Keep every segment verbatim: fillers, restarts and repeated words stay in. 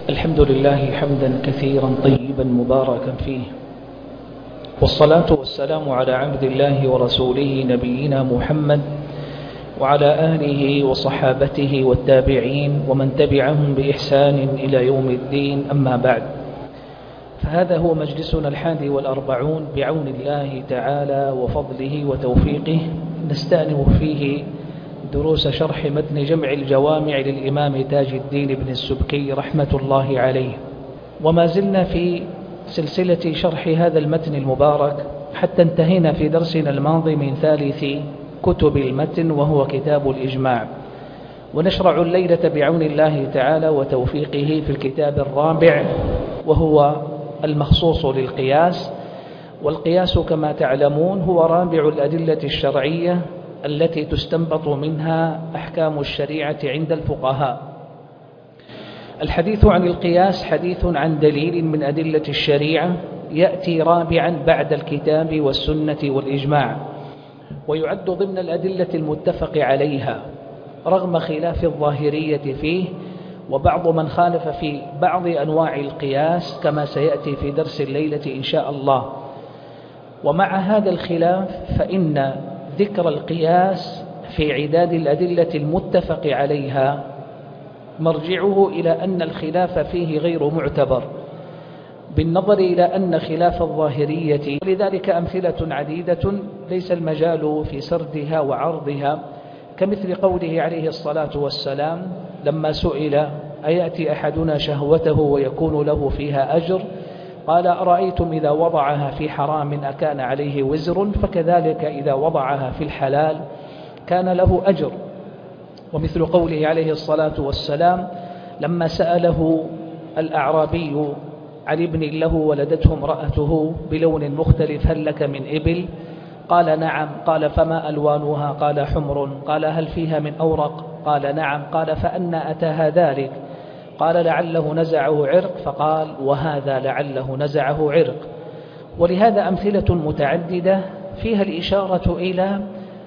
الحمد لله حمدا كثيرا طيبا مباركا فيه، والصلاة والسلام على عبد الله ورسوله نبينا محمد وعلى آله وصحابته والتابعين ومن تبعهم بإحسان إلى يوم الدين. أما بعد، فهذا هو مجلسنا الحادي والأربعون بعون الله تعالى وفضله وتوفيقه، نستأنف فيه دروس شرح متن جمع الجوامع للإمام تاج الدين بن السبكي رحمة الله عليه. وما زلنا في سلسلة شرح هذا المتن المبارك حتى انتهينا في درسنا الماضي من ثالث كتب المتن وهو كتاب الإجماع، ونشرع الليلة بعون الله تعالى وتوفيقه في الكتاب الرابع وهو المخصوص للقياس. والقياس كما تعلمون هو رابع الأدلة الشرعية التي تستنبط منها أحكام الشريعة عند الفقهاء. الحديث عن القياس حديث عن دليل من أدلة الشريعة يأتي رابعا بعد الكتاب والسنة والإجماع، ويعد ضمن الأدلة المتفق عليها رغم خلاف الظاهرية فيه، وبعض من خالف في بعض أنواع القياس كما سيأتي في درس الليلة إن شاء الله. ومع هذا الخلاف فإن ذكر القياس في عداد الأدلة المتفق عليها مرجعه إلى أن الخلاف فيه غير معتبر بالنظر إلى أن خلاف الظاهرية، ولذلك أمثلة عديدة ليس المجال في سردها وعرضها، كمثل قوله عليه الصلاة والسلام لما سئل أيأتي أحدنا شهوته ويكون له فيها أجر، قال أرأيتم إذا وضعها في حرام أكان عليه وزر، فكذلك إذا وضعها في الحلال كان له أجر. ومثل قوله عليه الصلاة والسلام لما سأله الأعرابي عن ابن له ولدته امرأته بلون مختلف هل لك من إبل؟ قال نعم. قال فما ألوانها؟ قال حمر. قال هل فيها من أورق؟ قال نعم. قال فأنا أتاها ذلك؟ قال لعله نزعه عرق، فقال وهذا لعله نزعه عرق. ولهذا أمثلة متعددة فيها الإشارة إلى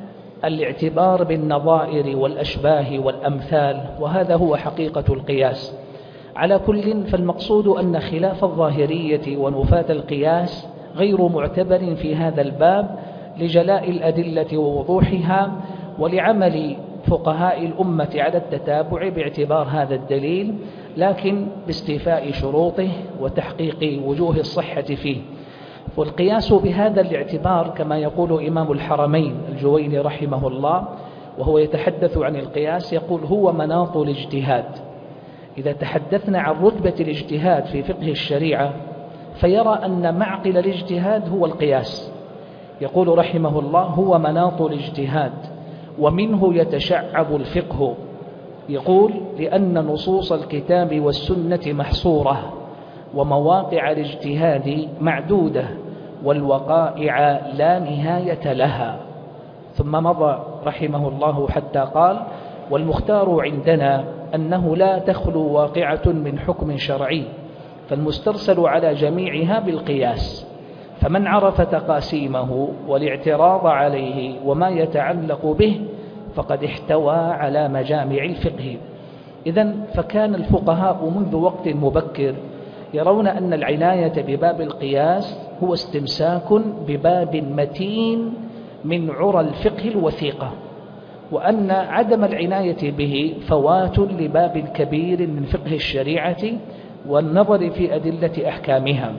الاعتبار بالنظائر والأشباه والأمثال، وهذا هو حقيقة القياس. على كل فالمقصود أن خلاف الظاهرية ونفاة القياس غير معتبر في هذا الباب لجلاء الأدلة ووضوحها، ولعمل فقهاء الأمة على التتابع باعتبار هذا الدليل، لكن باستيفاء شروطه وتحقيق وجوه الصحة فيه. والقياس بهذا الاعتبار كما يقول إمام الحرمين الجويني رحمه الله وهو يتحدث عن القياس، يقول هو مناط الاجتهاد. إذا تحدثنا عن رتبة الاجتهاد في فقه الشريعة فيرى أن معقل الاجتهاد هو القياس. يقول رحمه الله هو مناط الاجتهاد ومنه يتشعب الفقه. يقول لأن نصوص الكتاب والسنة محصورة ومواقع الاجتهاد معدودة والوقائع لا نهاية لها. ثم مضى رحمه الله حتى قال والمختار عندنا أنه لا تخلو واقعة من حكم شرعي، فالمسترسل على جميعها بالقياس، فمن عرف تقاسيمه والاعتراض عليه وما يتعلق به فقد احتوى على مجامع الفقه. إذن فكان الفقهاء منذ وقت مبكر يرون أن العناية بباب القياس هو استمساك بباب متين من عرى الفقه الوثيقة، وأن عدم العناية به فوات لباب كبير من فقه الشريعة والنظر في أدلة أحكامها.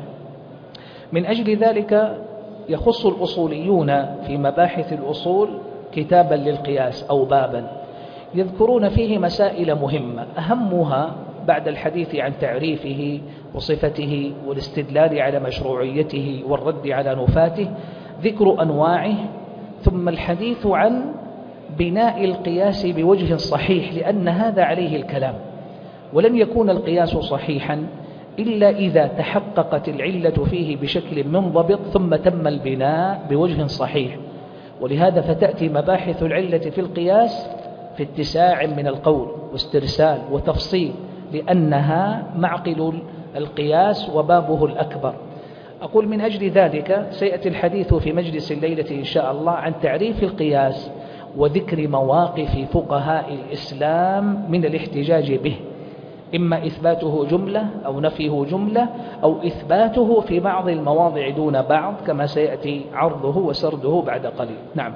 من أجل ذلك يخص الأصوليون في مباحث الأصول كتابا للقياس أو بابا يذكرون فيه مسائل مهمة، أهمها بعد الحديث عن تعريفه وصفته والاستدلال على مشروعيته والرد على نفاته ذكر أنواعه، ثم الحديث عن بناء القياس بوجه صحيح، لأن هذا عليه الكلام. ولن يكون القياس صحيحا إلا إذا تحققت العلة فيه بشكل منضبط ثم تم البناء بوجه صحيح. ولهذا فتأتي مباحث العلة في القياس في اتساع من القول واسترسال وتفصيل، لأنها معقل القياس وبابه الأكبر. أقول من أجل ذلك سيأتي الحديث في مجلس الليلة إن شاء الله عن تعريف القياس وذكر مواقف فقهاء الإسلام من الاحتجاج به، إما إثباته جملة أو نفيه جملة أو إثباته في بعض المواضع دون بعض، كما سيأتي عرضه وسرده بعد قليل. نعم.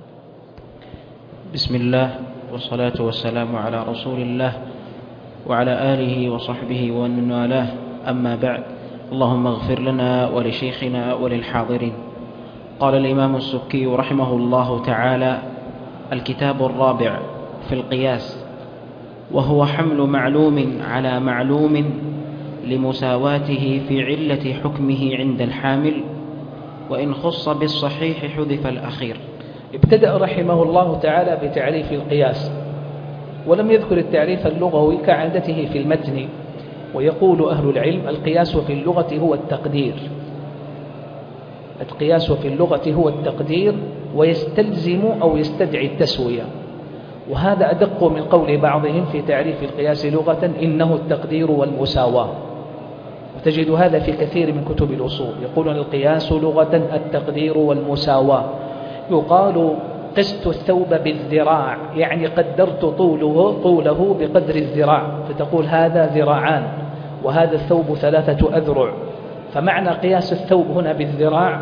بسم الله والصلاة والسلام على رسول الله وعلى آله وصحبه ومن والاه، أما بعد. اللهم اغفر لنا ولشيخنا وللحاضرين. قال الإمام السبكي رحمه الله تعالى: الكتاب الرابع في القياس، وهو حمل معلوم على معلوم لمساواته في علة حكمه عند الحامل، وإن خص بالصحيح حذف الأخير. ابتدأ رحمه الله تعالى بتعريف القياس، ولم يذكر التعريف اللغوي كعادته في المتن. ويقول أهل العلم: القياس في اللغة هو التقدير. القياس في اللغة هو التقدير، ويستلزم أو يستدعي التسوية. وهذا أدق من قول بعضهم في تعريف القياس لغة: إنه التقدير والمساواة. وتجد هذا في كثير من كتب الأصول، يقولون القياس لغة التقدير والمساواة. يقال: قست الثوب بالذراع، يعني قدرت طوله, طوله بقدر الذراع، فتقول هذا ذراعان وهذا الثوب ثلاثة أذرع. فمعنى قياس الثوب هنا بالذراع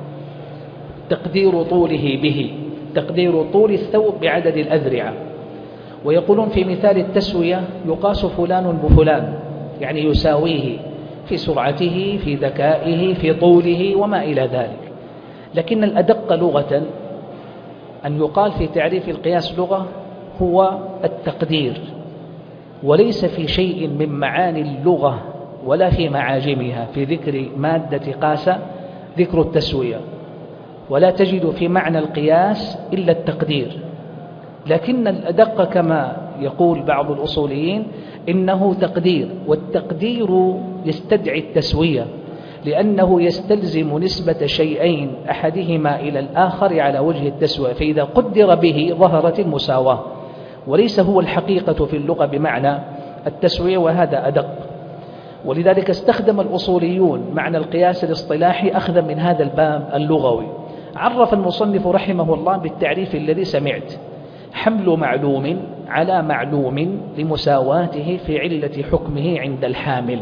تقدير طوله به، تقدير طول الثوب بعدد الأذرعة. ويقولون في مثال التسوية: يقاس فلان بفلان، يعني يساويه في سرعته، في ذكائه، في طوله وما إلى ذلك. لكن الأدق لغة أن يقال في تعريف القياس لغة هو التقدير، وليس في شيء من معاني اللغة ولا في معاجمها في ذكر مادة قاس ذكر التسوية، ولا تجد في معنى القياس إلا التقدير. لكن الأدق كما يقول بعض الأصوليين إنه تقدير، والتقدير يستدعي التسوية، لأنه يستلزم نسبة شيئين أحدهما إلى الآخر على وجه التسوية، فإذا قدر به ظهرت المساواة، وليس هو الحقيقة في اللغة بمعنى التسوية، وهذا أدق. ولذلك استخدم الأصوليون معنى القياس الاصطلاحي أخذا من هذا الباب اللغوي. عرف المصنف رحمه الله بالتعريف الذي سمعت: حمل معلوم على معلوم لمساواته في علة حكمه عند الحامل.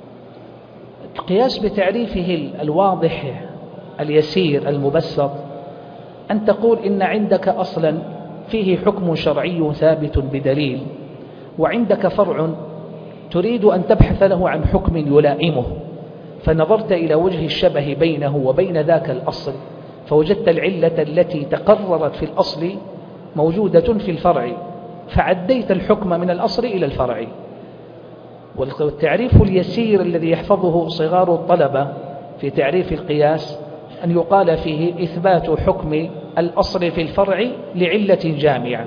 القياس بتعريفه الواضح اليسير المبسط أن تقول إن عندك أصلا فيه حكم شرعي ثابت بدليل، وعندك فرع تريد أن تبحث له عن حكم يلائمه، فنظرت إلى وجه الشبه بينه وبين ذاك الأصل، فوجدت العلة التي تقررت في الأصل موجودة في الفرع، فعديت الحكم من الأصل إلى الفرع. والتعريف اليسير الذي يحفظه صغار الطلبة في تعريف القياس أن يقال فيه إثبات حكم الأصل في الفرع لعلة جامعة،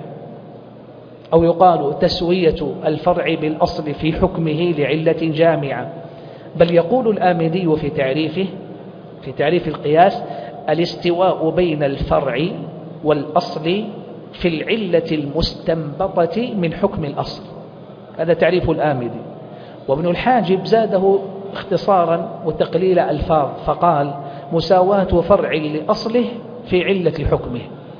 أو يقال تسوية الفرع بالأصل في حكمه لعلة جامعة. بل يقول الآمدي في تعريفه في تعريف القياس: الاستواء بين الفرع والأصل في العلة المستنبطة من حكم الأصل. هذا تعريف الآمدي. وابن الحاجب زاده اختصارا وتقليل ألفاظ، فقال: مساواة فرع لأصله في علة حكمه.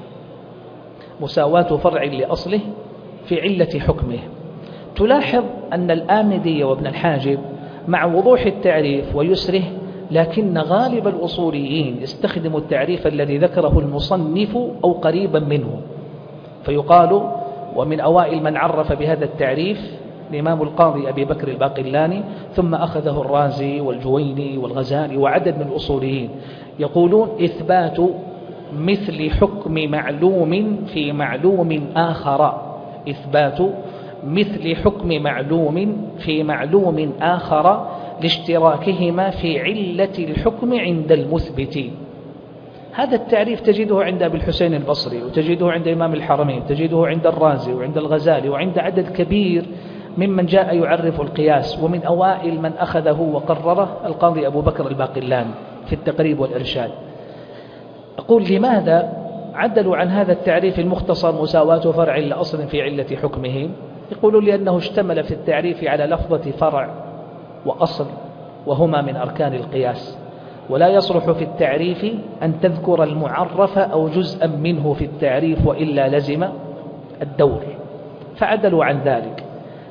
مساواة فرع لأصله في علة حكمه. تلاحظ أن الآمدي وابن الحاجب مع وضوح التعريف ويسره، لكن غالب الأصوليين يستخدم التعريف الذي ذكره المصنف أو قريبا منه، فيقال: ومن أوائل من عرف بهذا التعريف الإمام القاضي أبي بكر الباقلاني، ثم أخذه الرازي والجويني والغزالي وعدد من الأصوليين، يقولون: إثبات مثل حكم معلوم في معلوم آخر، إثبات مثل حكم معلوم في معلوم آخر لاشتراكهما في علة الحكم عند المثبت. هذا التعريف تجده عند أبي الحسين البصري، وتجده عند إمام الحرمين، تجده عند الرازي وعند الغزالي وعند عدد كبير ممن جاء يعرف القياس. ومن أوائل من أخذه وقرره القاضي أبو بكر الباقلاني في التقريب والإرشاد. أقول: لماذا عدلوا عن هذا التعريف المختصر مساواة فرع لأصل في علة حكمه؟ يقولون: لأنه اشتمل في التعريف على لفظة فرع وأصل، وهما من أركان القياس، ولا يصلح في التعريف أن تذكر المعرف أو جزءا منه في التعريف، وإلا لزم الدور، فعدلوا عن ذلك.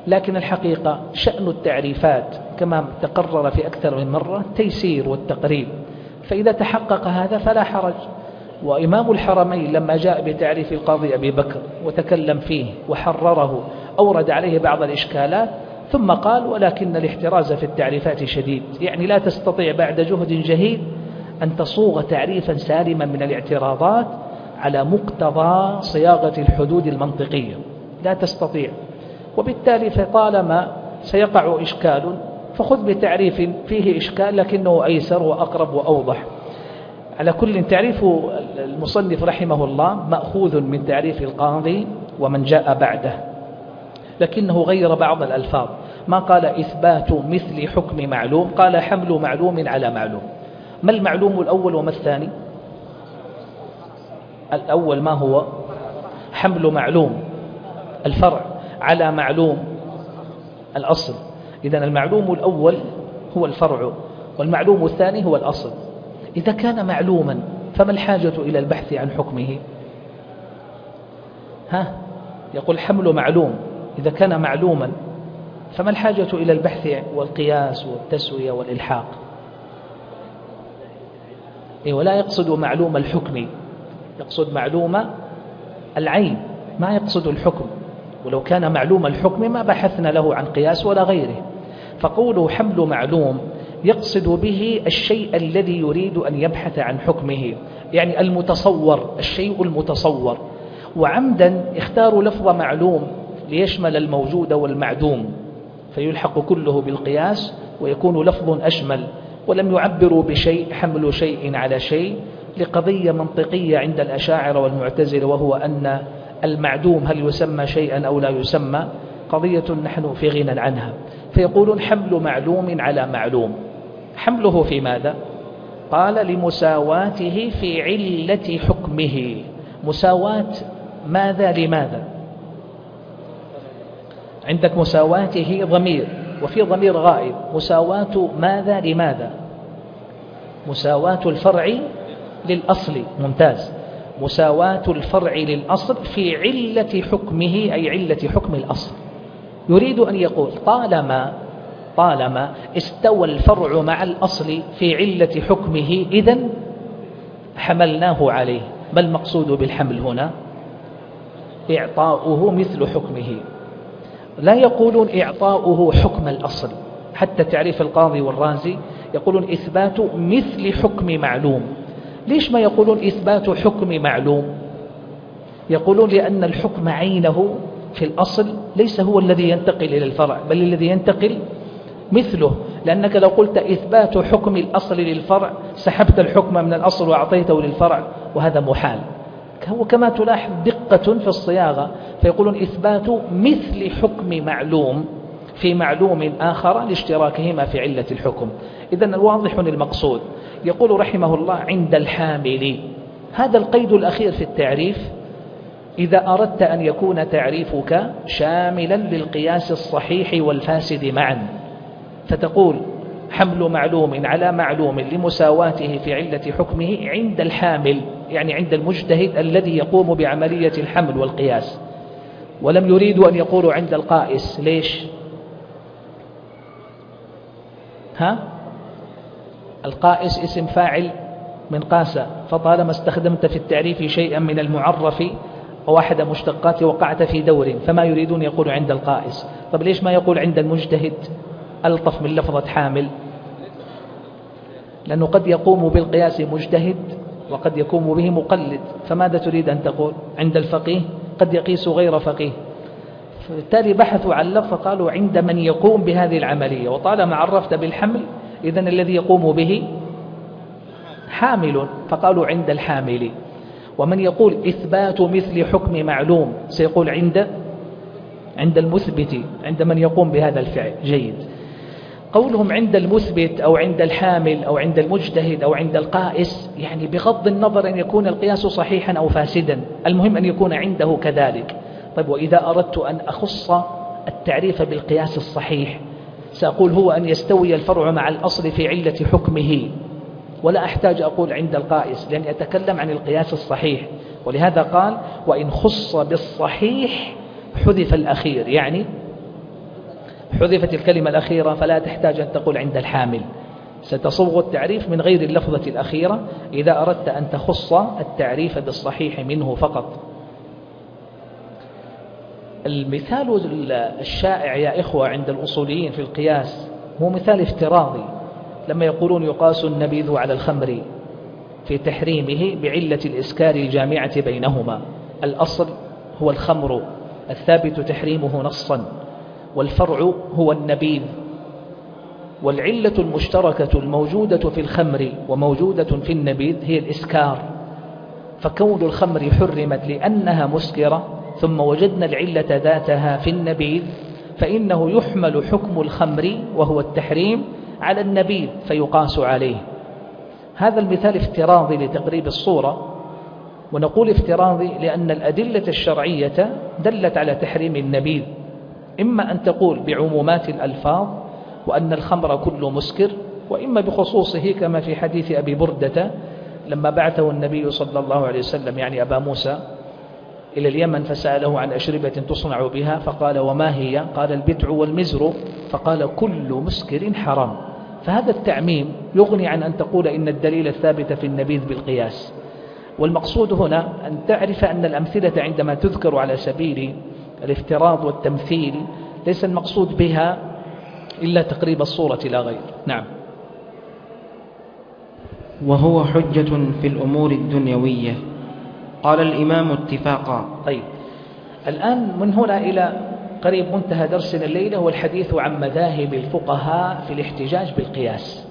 لكن الحقيقة شأن التعريفات كما تقرر في أكثر من مرة تيسير والتقريب، فإذا تحقق هذا فلا حرج. وإمام الحرمين لما جاء بتعريف القاضي أبي بكر وتكلم فيه وحرره أورد عليه بعض الإشكالات، ثم قال ولكن الاحتراز في التعريفات شديد، يعني لا تستطيع بعد جهد جهيد أن تصوغ تعريفا سالما من الاعتراضات على مقتضى صياغة الحدود المنطقية، لا تستطيع. وبالتالي فطالما سيقع إشكال فخذ بتعريف فيه إشكال لكنه أيسر وأقرب وأوضح. على كل تعريف المصنف رحمه الله مأخوذ من تعريف القاضي ومن جاء بعده، لكنه غير بعض الألفاظ، ما قال إثبات مثل حكم معلوم، قال حمل معلوم على معلوم. ما المعلوم الأول وما الثاني؟ الأول ما هو؟ حمل معلوم الفرع على معلوم الأصل. إذن المعلوم الأول هو الفرع والمعلوم الثاني هو الأصل. إذا كان معلوما فما الحاجة إلى البحث عن حكمه؟ ها؟ يقول حمل معلوم، إذا كان معلوما فما الحاجة إلى البحث والقياس والتسوية والإلحاق؟ إيه، ولا يقصد معلوم الحكم، يقصد معلوم العين، ما يقصد الحكم. ولو كان معلوم الحكم ما بحثنا له عن قياس ولا غيره. فقوله حمل معلوم يقصد به الشيء الذي يريد أن يبحث عن حكمه، يعني المتصور، الشيء المتصور. وعمدا اختاروا لفظ معلوم ليشمل الموجود والمعدوم، فيلحق كله بالقياس ويكون لفظ أشمل، ولم يعبروا بشيء حمل شيء على شيء لقضية منطقية عند الأشاعرة والمعتزلة، وهو أن المعدوم هل يسمى شيئا أو لا يسمى، قضية نحن في غنى عنها. فيقولون حمل معلوم على معلوم. حمله في ماذا؟ قال لمساواته في علة حكمه. مساواة ماذا لماذا؟ عندك مساواته ضمير وفي ضمير غائب. مساواة ماذا لماذا؟ مساواة الفرع للأصل، ممتاز. مساواة الفرع للأصل في علة حكمه، أي علة حكم الأصل. يريد أن يقول طالما طالما استوى الفرع مع الأصل في علة حكمه إذن حملناه عليه. ما المقصود بالحمل هنا؟ إعطاؤه مثل حكمه. لا يقولون إعطاؤه حكم الأصل، حتى تعريف القاضي والرازي يقولون إثبات مثل حكم معلوم. ليش ما يقولون إثبات حكم معلوم؟ يقولون لأن الحكم عينه في الأصل ليس هو الذي ينتقل إلى الفرع، بل الذي ينتقل مثله. لأنك لو قلت إثبات حكم الأصل للفرع سحبت الحكم من الأصل وأعطيته للفرع، وهذا محال. وكما تلاحظ دقة في الصياغة، فيقولون إثبات مثل حكم معلوم في معلوم آخر لاشتراكهما في علة الحكم. إذن الواضح المقصود. يقول رحمه الله عند الحامل. هذا القيد الأخير في التعريف إذا أردت أن يكون تعريفك شاملا للقياس الصحيح والفاسد معا، فتقول حمل معلوم على معلوم لمساواته في علة حكمه عند الحامل، يعني عند المجتهد الذي يقوم بعملية الحمل والقياس. ولم يريدوا أن يقولوا عند القائس. ليش؟ ها؟ القائس اسم فاعل من قاسة، فطالما استخدمت في التعريف شيئا من المعرف أو أحد مشتقات وقعت في دور، فما يريدون يقولوا عند القائس. طب ليش ما يقول عند المجتهد؟ ألطف من لفظة حامل، لأنه قد يقوم بالقياس مجتهد وقد يقوم به مقلد. فماذا تريد أن تقول؟ عند الفقيه قد يقيس غير فقيه. فبالتالي بحثوا عن لفظ فقالوا عند من يقوم بهذه العملية، وطالما عرفت بالحمل إذن الذي يقوم به حامل، فقالوا عند الحامل. ومن يقول إثبات مثل حكم معلوم سيقول عند عند المثبت، عند من يقوم بهذا الفعل. جيد. قولهم عند المثبت أو عند الحامل أو عند المجتهد أو عند القائس، يعني بغض النظر أن يكون القياس صحيحا أو فاسدا، المهم أن يكون عنده كذلك. طيب وإذا أردت أن أخص التعريف بالقياس الصحيح سأقول هو أن يستوي الفرع مع الأصل في علة حكمه، ولا أحتاج أقول عند القائس لأن أتكلم عن القياس الصحيح. ولهذا قال وإن خص بالصحيح حذف الأخير، يعني حذفت الكلمة الأخيرة فلا تحتاج أن تقول عند الحامل، ستصوغ التعريف من غير اللفظة الأخيرة إذا أردت أن تخص التعريف بالصحيح منه فقط. المثال الشائع يا إخوة عند الأصوليين في القياس هو مثال افتراضي، لما يقولون يقاس النبيذ على الخمر في تحريمه بعلة الإسكار الجامعة بينهما. الأصل هو الخمر الثابت تحريمه نصا، والفرع هو النبيذ، والعلة المشتركة الموجودة في الخمر وموجودة في النبيذ هي الإسكار، فكون الخمر حرمت لأنها مسكرة ثم وجدنا العلة ذاتها في النبيذ، فإنه يحمل حكم الخمر وهو التحريم على النبيذ فيقاس عليه. هذا المثال افتراضي لتقريب الصورة، ونقول افتراضي لأن الأدلة الشرعية دلت على تحريم النبيذ، إما أن تقول بعمومات الألفاظ وأن الخمر كله مسكر، وإما بخصوصه كما في حديث أبي بردة لما بعثه النبي صلى الله عليه وسلم يعني أبا موسى إلى اليمن فسأله عن أشربة تصنع بها فقال وما هي؟ قال البدع والمزر، فقال كل مسكر حرام. فهذا التعميم يغني عن أن تقول إن الدليل الثابت في النبيذ بالقياس. والمقصود هنا أن تعرف أن الأمثلة عندما تذكر على سبيل الافتراض والتمثيل ليس المقصود بها إلا تقريب الصورة لا غير. نعم. وهو حجة في الأمور الدنيوية. قال الإمام اتفاقا. طيب، الآن من هنا إلى قريب منتهى درسنا الليلة هو الحديث عن مذاهب الفقهاء في الاحتجاج بالقياس.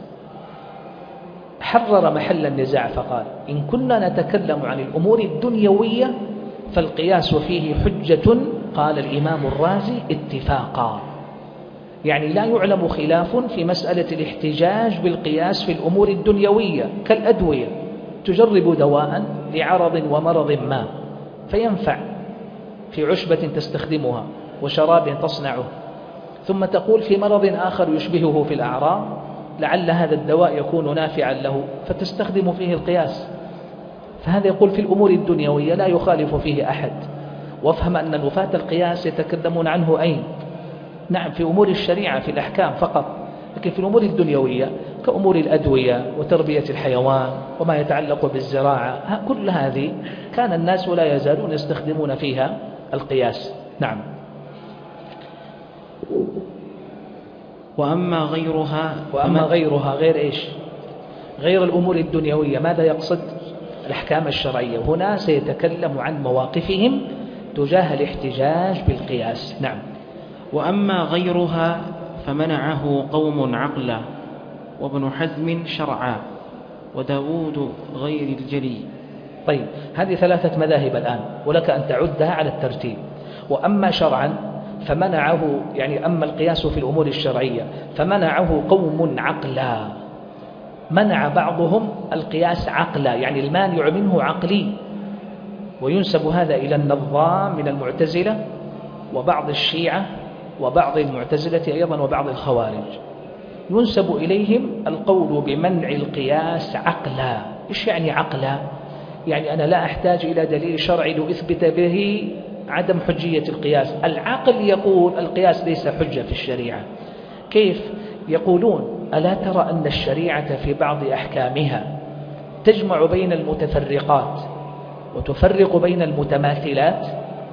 حرر محل النزاع فقال إن كنا نتكلم عن الأمور الدنيوية فالقياس فيه حجة، قال الإمام الرازي اتفاقا، يعني لا يعلم خلاف في مسألة الاحتجاج بالقياس في الأمور الدنيوية كالأدوية، تجرب دواء لعرض ومرض ما فينفع في عشبة تستخدمها وشراب تصنعه، ثم تقول في مرض آخر يشبهه في الأعراض لعل هذا الدواء يكون نافعا له فتستخدم فيه القياس. فهذا يقول في الأمور الدنيوية لا يخالف فيه أحد. وافهم أن نفاة القياس يتكلمون عنه أين؟ نعم في أمور الشريعة في الأحكام فقط، لكن في الأمور الدنيوية كأمور الأدوية وتربية الحيوان وما يتعلق بالزراعة كل هذه كان الناس ولا يزالون يستخدمون فيها القياس. نعم. وأما غيرها وأما غيرها غير إيش؟ غير الأمور الدنيوية ماذا يقصد؟ الأحكام الشرعية. هنا سيتكلم عن مواقفهم تجاه الاحتجاج بالقياس. نعم. وأما غيرها فمنعه قوم عقلا وابن حزم شرعا وداود غير الجلي. طيب، هذه ثلاثة مذاهب الآن ولك أن تعدها على الترتيب. وأما شرعا فمنعه، يعني أما القياس في الأمور الشرعية فمنعه قوم عقلا. منع بعضهم القياس عقلا، يعني المانع منه عقلي، وينسب هذا إلى النظام من المعتزلة وبعض الشيعة وبعض المعتزلة أيضا وبعض الخوارج، ينسب إليهم القول بمنع القياس عقلا. إيش يعني عقلا؟ يعني أنا لا أحتاج إلى دليل شرعي لأثبت به عدم حجية القياس. العقل يقول القياس ليس حجة في الشريعة. كيف؟ يقولون ألا ترى أن الشريعة في بعض أحكامها تجمع بين المتفرقات وتفرق بين المتماثلات،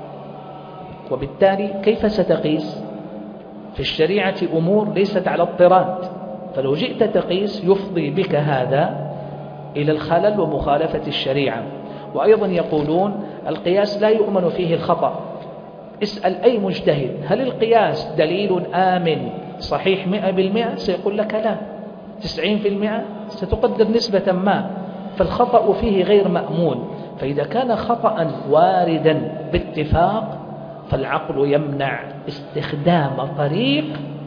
وبالتالي كيف ستقيس؟ في الشريعة أمور ليست على اضطراد، فلو جئت تقيس يفضي بك هذا إلى الخلل ومخالفة الشريعة. وأيضا يقولون القياس لا يؤمن فيه الخطأ. اسأل أي مجتهد هل القياس دليل آمن صحيح مئة بالمئة؟ سيقول لك لا. تسعين في المئة ستقدر نسبة ما، فالخطأ فيه غير مأمون. فإذا كان خطأ واردا باتفاق فالعقل يمنع استخدام طريق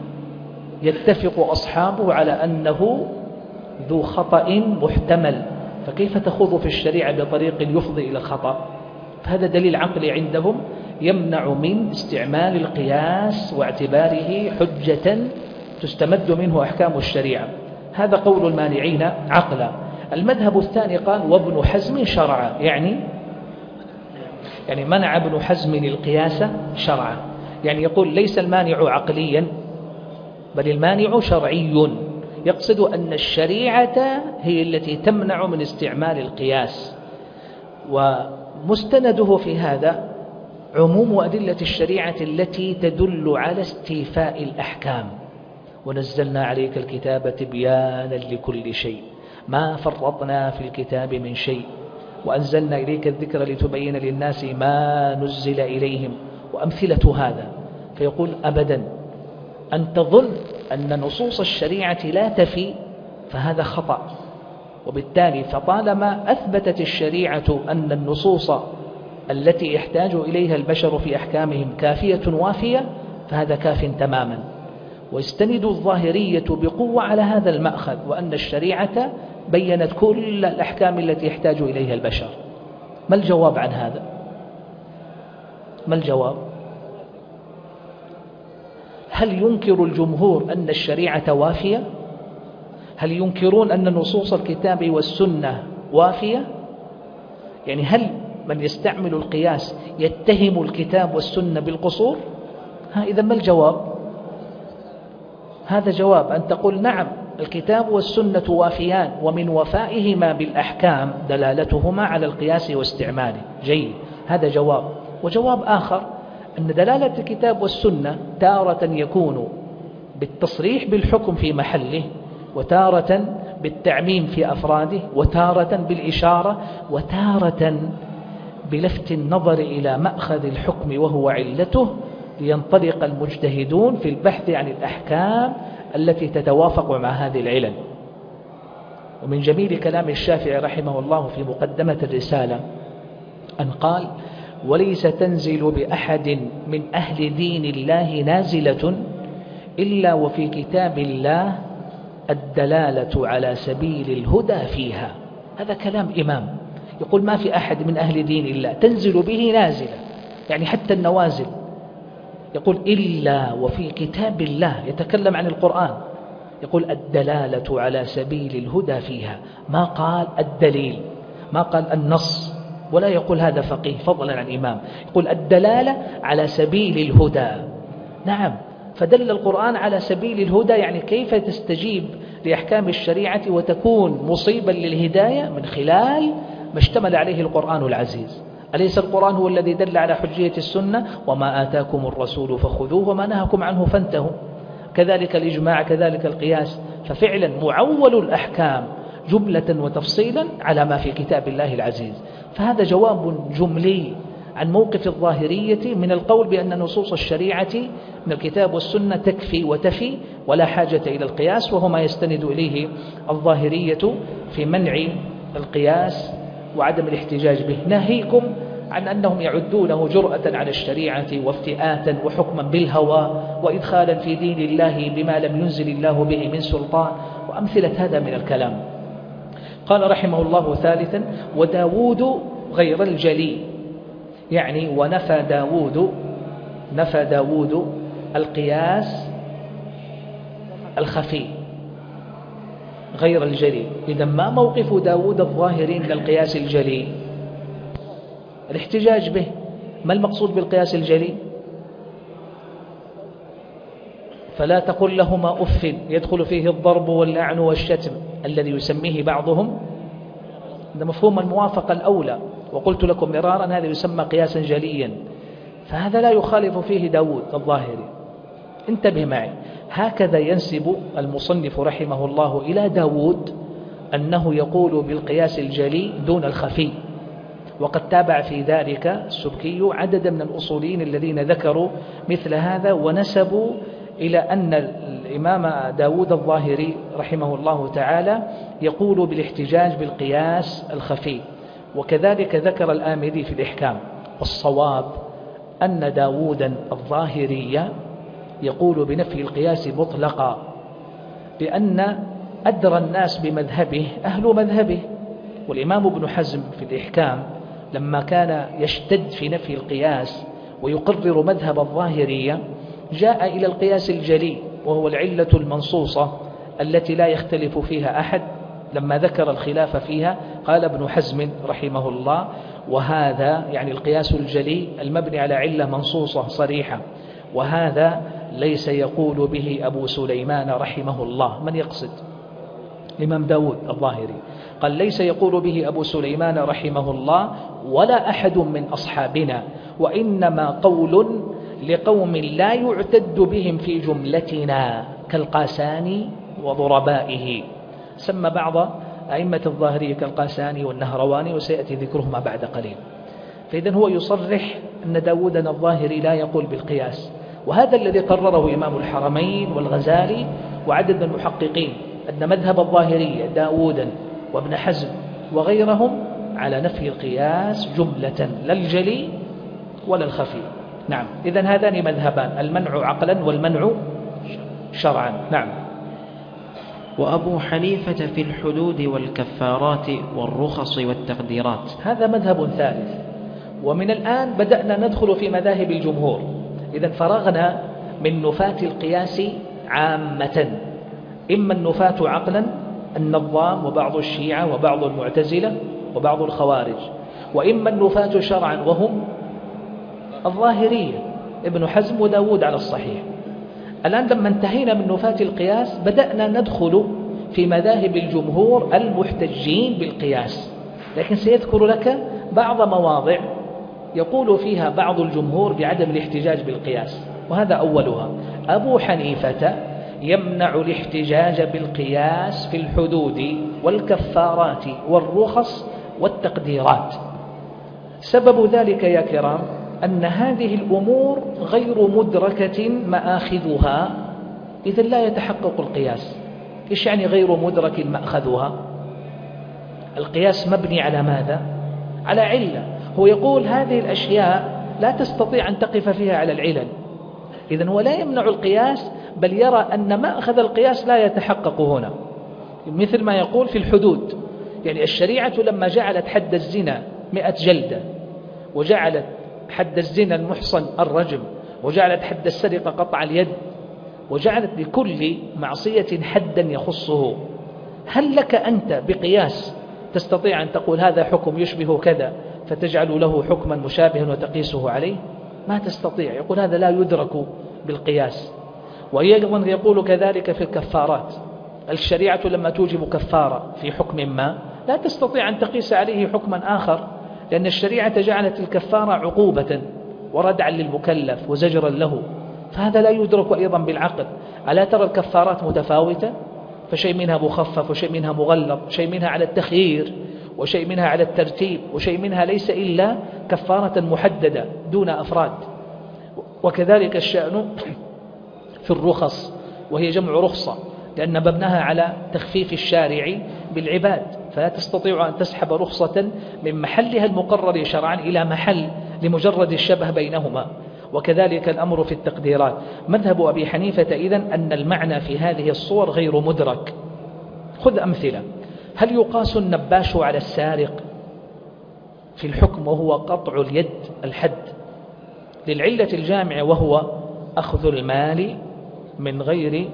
يتفق أصحابه على أنه ذو خطأ محتمل، فكيف تخوض في الشريعة بطريق يفضي إلى الخطأ؟ فهذا دليل عقلي عندهم يمنع من استعمال القياس واعتباره حجة تستمد منه أحكام الشريعة. هذا قول المانعين عقلا. المذهب الثاني قال وابن حزم شرعا، يعني يعني منع ابن حزم القياس شرعا، يعني يقول ليس المانع عقليا بل المانع شرعي، يقصد أن الشريعة هي التي تمنع من استعمال القياس. ومستنده في هذا عموم أدلة الشريعة التي تدل على استيفاء الأحكام. ونزلنا عليك الكتاب تبيانا لكل شيء ما فرطنا في الكتاب من شيء وأنزلنا إليك الذكر لتبين للناس ما نزل إليهم، وأمثلة هذا. فيقول أبدا أن تظن أن نصوص الشريعة لا تفي فهذا خطأ. وبالتالي فطالما أثبتت الشريعة أن النصوص التي يحتاج إليها البشر في أحكامهم كافية وافية فهذا كاف تماما. ويستند الظاهرية بقوة على هذا المأخذ، وأن الشريعة بيّنت كل الأحكام التي يحتاج إليها البشر. ما الجواب عن هذا؟ ما الجواب؟ هل ينكر الجمهور أن الشريعة وافية؟ هل ينكرون أن نصوص الكتاب والسنة وافية؟ يعني هل من يستعمل القياس يتهم الكتاب والسنة بالقصور؟ ها إذا ما الجواب؟ هذا جواب أن تقول نعم الكتاب والسنة وافيان، ومن وفائهما بالأحكام دلالتهما على القياس واستعماله. جيد، هذا جواب. وجواب آخر أن دلالة الكتاب والسنة تارة يكون بالتصريح بالحكم في محله، وتارة بالتعميم في أفراده، وتارة بالإشارة، وتارة بلفت النظر إلى مأخذ الحكم وهو علته، لينطلق المجتهدون في البحث عن الأحكام التي تتوافق مع هذه العلل. ومن جميل كلام الشافعي رحمه الله في مقدمة الرسالة أن قال: وليس تنزل بأحد من أهل دين الله نازلة إلا وفي كتاب الله الدلالة على سبيل الهدى فيها. هذا كلام إمام يقول ما في أحد من أهل دين الله تنزل به نازلة، يعني حتى النوازل. يقول إلا وفي كتاب الله، يتكلم عن القرآن، يقول الدلالة على سبيل الهدى فيها. ما قال الدليل، ما قال النص، ولا يقول هذا فقيه فضلا عن إمام، يقول الدلالة على سبيل الهدى. نعم، فدل القرآن على سبيل الهدى، يعني كيف تستجيب لأحكام الشريعة وتكون مصيبا للهداية من خلال ما اشتمل عليه القرآن العزيز. أليس القرآن هو الذي دل على حجية السنة؟ وما آتاكم الرسول فخذوه وما نهاكم عنه فانتهوا. كذلك الإجماع، كذلك القياس. ففعلا معول الأحكام جملة وتفصيلا على ما في كتاب الله العزيز. فهذا جواب جملي عن موقف الظاهرية من القول بأن نصوص الشريعة من الكتاب والسنة تكفي وتفي ولا حاجة إلى القياس، وهو ما يستند إليه الظاهرية في منع القياس وعدم الاحتجاج به. ناهيكم عن أنهم يعدونه جرأة على الشريعة وافتئاتا وحكما بالهوى وإدخالا في دين الله بما لم ينزل الله به من سلطان وأمثلة هذا من الكلام. قال رحمه الله ثالثا: وداود غير الجلي، يعني ونفى داود نفى داود القياس الخفي غير الجلي. إذا ما موقف داود الظاهري من القياس الجلي؟ الاحتجاج به. ما المقصود بالقياس الجلي؟ فلا تقل لهما أف يدخل فيه الضرب واللعن والشتم الذي يسميه بعضهم، هذا مفهوم الموافقة الأولى، وقلت لكم مرارا هذا يسمى قياسا جليا، فهذا لا يخالف فيه داود الظاهري. انتبه معي، هكذا ينسب المصنف رحمه الله إلى داود أنه يقول بالقياس الجلي دون الخفي. وقد تابع في ذلك السبكي عددا من الأصوليين الذين ذكروا مثل هذا، ونسبوا إلى أن الإمام داود الظاهري رحمه الله تعالى يقول بالاحتجاج بالقياس الخفي. وكذلك ذكر الآمدي في الإحكام. والصواب أن داود الظاهري يقول بنفي القياس مطلقا، لأن أدرى الناس بمذهبه أهل مذهبه. والإمام ابن حزم في الإحكام لما كان يشتد في نفي القياس ويقرر مذهب الظاهرية جاء إلى القياس الجلي، وهو العلة المنصوصة التي لا يختلف فيها أحد. لما ذكر الخلاف فيها قال ابن حزم رحمه الله: وهذا يعني القياس الجلي المبني على علة منصوصة صريحة، وهذا ليس يقول به أبو سليمان رحمه الله. من يقصد؟ الإمام داود الظاهري قال ليس يقول به أبو سليمان رحمه الله ولا أحد من أصحابنا، وإنما قول لقوم لا يعتد بهم في جملتنا كالقاساني وضربائه. سمى بعض أئمة الظاهرية كالقاساني والنهرواني وسيأتي ذكرهما بعد قليل. فإذا هو يصرح أن داودنا الظاهري لا يقول بالقياس، وهذا الذي قرره إمام الحرمين والغزالي وعدد من المحققين، أن مذهب الظاهرية داودا وابن حزم وغيرهم على نفي القياس جملة، لا الجلي ولا الخفي. نعم، إذن هذان مذهبان، المنع عقلا والمنع شرعا. نعم. وأبو حنيفة في الحدود والكفارات والرخص والتقديرات. هذا مذهب ثالث. ومن الآن بدأنا ندخل في مذاهب الجمهور. إذن فرغنا من نفاة القياس عامة، إما النفاة عقلا النظام وبعض الشيعة وبعض المعتزلة وبعض الخوارج، وإما النفاة شرعا وهم الظاهرية ابن حزم وداود على الصحيح. الآن لما انتهينا من نفاة القياس بدأنا ندخل في مذاهب الجمهور المحتجين بالقياس، لكن سيذكر لك بعض مواضع يقول فيها بعض الجمهور بعدم الاحتجاج بالقياس، وهذا أولها. أبو حنيفة يمنع الاحتجاج بالقياس في الحدود والكفارات والرخص والتقديرات. سبب ذلك يا كرام أن هذه الأمور غير مدركة مآخذها، إذن لا يتحقق القياس. إيش يعني غير مدرك مأخذها؟ القياس مبني على ماذا؟ على علة. هو يقول هذه الأشياء لا تستطيع أن تقف فيها على العلل، إذن هو لا يمنع القياس، بل يرى أن مأخذ القياس لا يتحقق هنا. مثل ما يقول في الحدود، يعني الشريعة لما جعلت حد الزنا مئة جلدة، وجعلت حد الزنا المحصن الرجم، وجعلت حد السرقة قطع اليد، وجعلت لكل معصية حدا يخصه، هل لك أنت بقياس تستطيع أن تقول هذا حكم يشبه كذا فتجعل له حكما مشابها وتقيسه عليه؟ ما تستطيع. يقول هذا لا يدرك بالقياس. وأيضا يقول كذلك في الكفارات، الشريعة لما توجب كفارة في حكم ما لا تستطيع أن تقيس عليه حكما آخر، لأن الشريعة جعلت الكفارة عقوبة وردعا للمكلف وزجرا له، فهذا لا يدرك أيضا بالعقل. ألا ترى الكفارات متفاوتة؟ فشيء منها مخفف وشيء منها مغلظ، شيء منها على التخيير وشيء منها على الترتيب، وشيء منها ليس إلا كفارة محددة دون أفراد. وكذلك الشأن في الرخص، وهي جمع رخصة، لأن مبناها على تخفيف الشارع بالعباد، فلا تستطيع أن تسحب رخصة من محلها المقرر شرعا إلى محل لمجرد الشبه بينهما. وكذلك الأمر في التقديرات. مذهب أبي حنيفة إذن أن المعنى في هذه الصور غير مدرك. خذ أمثلة. هل يقاس النباش على السارق في الحكم وهو قطع اليد الحد للعلة الجامعة، وهو أخذ المال من غير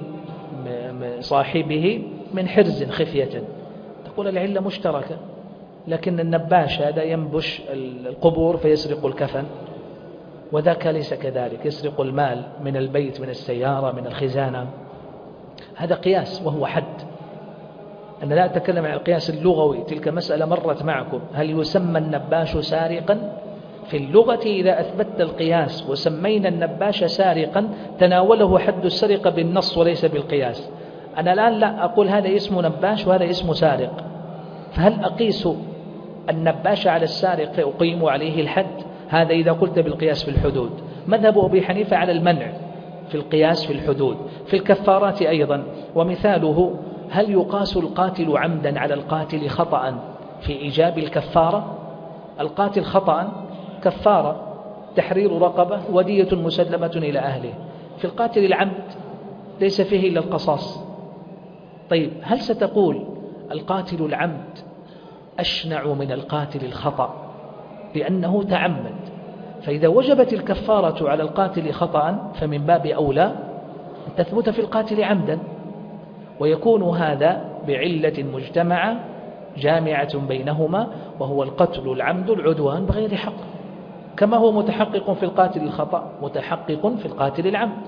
صاحبه من حرز خفية؟ تقول العلة مشتركة، لكن النباش هذا ينبش القبور فيسرق الكفن، وذاك ليس كذلك، يسرق المال من البيت من السيارة من الخزانة. هذا قياس وهو حد. أنا لا أتكلم عن القياس اللغوي، تلك مسألة مرت معكم. هل يسمى النباش سارقا؟ في اللغة إذا أثبتت القياس وسمينا النباش سارقا تناوله حد السرقة بالنص وليس بالقياس. أنا الآن لا أقول هذا اسمه نباش وهذا اسمه سارق، فهل أقيس النباش على السارق فأقيم عليه الحد؟ هذا إذا قلت بالقياس في الحدود. مذهب أبي حنيفة على المنع في القياس في الحدود. في الكفارات أيضا، ومثاله هل يقاس القاتل عمدا على القاتل خطأ في إيجاب الكفارة؟ القاتل خطأ كفارة تحرير رقبة ودية مسلمة إلى أهله. في القاتل العمد ليس فيه إلا القصاص. طيب هل ستقول القاتل العمد أشنع من القاتل الخطأ لأنه تعمد؟ فإذا وجبت الكفارة على القاتل خطأ فمن باب أولى أن تثبت في القاتل عمدا، ويكون هذا بعلة مجتمعة جامعة بينهما، وهو القتل العمد العدوان بغير حق، كما هو متحقق في القاتل الخطأ متحقق في القاتل العمد.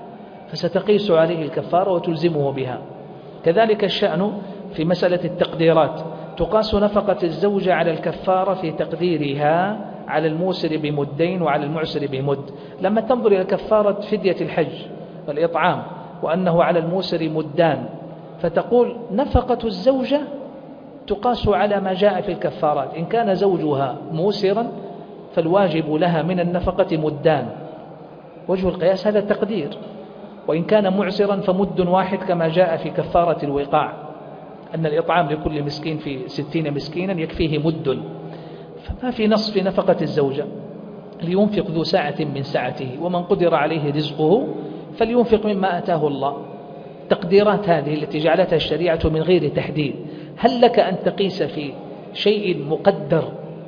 فستقيس عليه الكفارة وتلزمه بها. كذلك الشأن في مسألة التقديرات، تقاس نفقة الزوجة على الكفارة في تقديرها على الموسر بمدين وعلى المعسر بمد. لما تنظر إلى كفارة فدية الحج والإطعام وأنه على الموسر مدان، فتقول نفقة الزوجة تقاس على ما جاء في الكفارات. إن كان زوجها موسرا فالواجب لها من النفقة مدان، وجه القياس هذا تقدير. وإن كان معسرا فمد واحد كما جاء في كفارة الوقاع، أن الإطعام لكل مسكين في ستين مسكينا يكفيه مد. فما في نص في نفقة الزوجة، لينفق ذو سعة من سعته ومن قدر عليه رزقه فلينفق مما آتاه الله. تقديرات هذه التي جعلتها الشريعة من غير تحديد. هل لك أن تقيس في شيء مقدر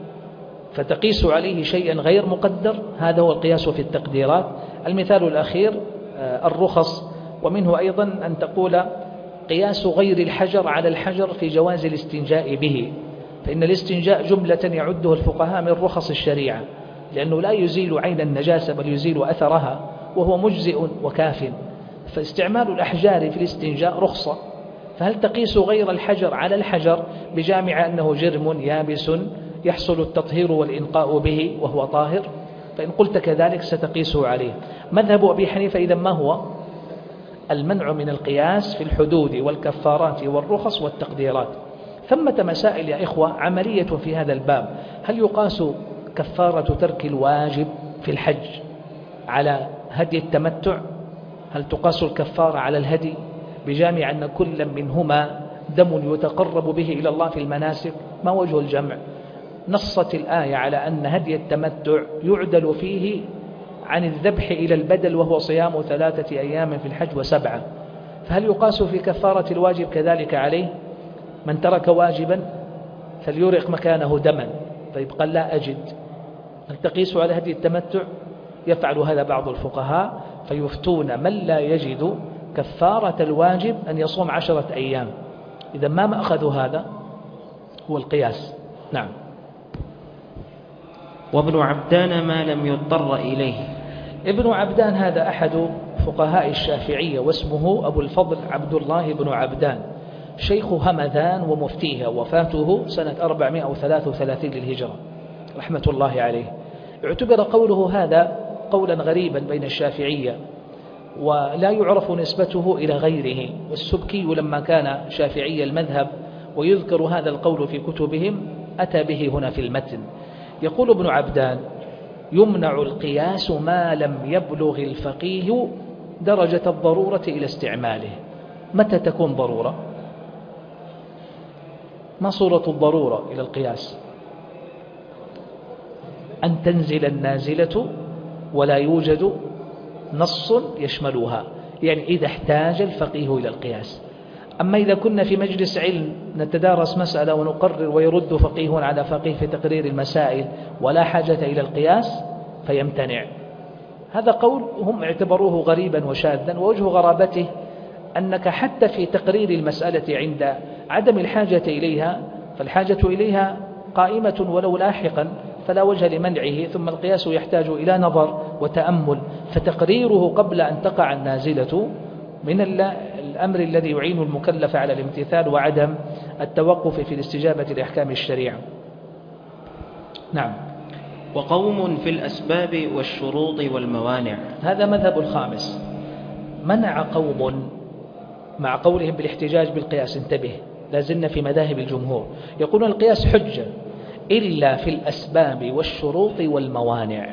فتقيس عليه شيئا غير مقدر؟ هذا هو القياس في التقديرات. المثال الأخير الرخص، ومنه أيضا أن تقول قياس غير الحجر على الحجر في جواز الاستنجاء به، فإن الاستنجاء جملة يعده الفقهاء من رخص الشريعة، لأنه لا يزيل عين النجاسة بل يزيل أثرها وهو مجزئ وكاف. فاستعمال الأحجار في الاستنجاء رخصة، فهل تقيس غير الحجر على الحجر بجامع أنه جرم يابس يحصل التطهير والإنقاء به وهو طاهر؟ فإن قلت كذلك ستقيسه عليه. مذهب أبي حنيفة إذن ما هو؟ المنع من القياس في الحدود والكفارات والرخص والتقديرات. ثمة مسائل يا إخوة عملية في هذا الباب. هل يقاس كفارة ترك الواجب في الحج على هدي التمتع؟ هل تقاس الكفارة على الهدي بجامع أن كل منهما دم يتقرب به إلى الله في المناسك؟ ما وجه الجمع؟ نصت الآية على أن هدي التمتع يعدل فيه عن الذبح إلى البدل، وهو صيام ثلاثة أيام في الحج وسبعة. فهل يقاس في كفارة الواجب كذلك عليه؟ من ترك واجبا فليرق مكانه دما. طيب قال لا أجد، هل تقيس على هدي التمتع؟ يفعل هذا بعض الفقهاء فيفتون من لا يجد كفارة الواجب أن يصوم عشرة أيام. إذا ما مأخذ هذا هو القياس. نعم. وابن عبدان ما لم يضطر إليه. ابن عبدان هذا أحد فقهاء الشافعية، واسمه أبو الفضل عبد الله بن عبدان، شيخ همذان ومفتيها، وفاته سنة أربعمائة وثلاثة وثلاثين للهجرة رحمة الله عليه. اعتبر قوله هذا قولا غريبا بين الشافعية، ولا يعرف نسبته إلى غيره. والسبكي لما كان شافعي المذهب ويذكر هذا القول في كتبهم أتى به هنا في المتن. يقول ابن عبدان: يمنع القياس ما لم يبلغ الفقيه درجة الضرورة إلى استعماله. متى تكون ضرورة؟ ما صورة الضرورة إلى القياس؟ أن تنزل النازلة ولا يوجد نص يشملها، يعني إذا احتاج الفقيه إلى القياس. أما إذا كنا في مجلس علم نتدارس مسألة ونقرر ويرد فقيه على فقيه في تقرير المسائل ولا حاجة إلى القياس فيمتنع. هذا قول هم اعتبروه غريبا وشاذا، ووجه غرابته أنك حتى في تقرير المسألة عند عدم الحاجة إليها فالحاجة إليها قائمة ولو لاحقا، فلا وجه لمنعه. ثم القياس يحتاج إلى نظر وتأمل، فتقريره قبل أن تقع النازلة من الأمر الذي يعين المكلف على الامتثال وعدم التوقف في الاستجابة لأحكام الشريعة. نعم. وقوم في الأسباب والشروط والموانع. هذا مذهب الخامس. منع قوم مع قولهم بالاحتجاج بالقياس. انتبه، لازلنا في مذاهب الجمهور. يقولون القياس حجة إلا في الأسباب والشروط والموانع.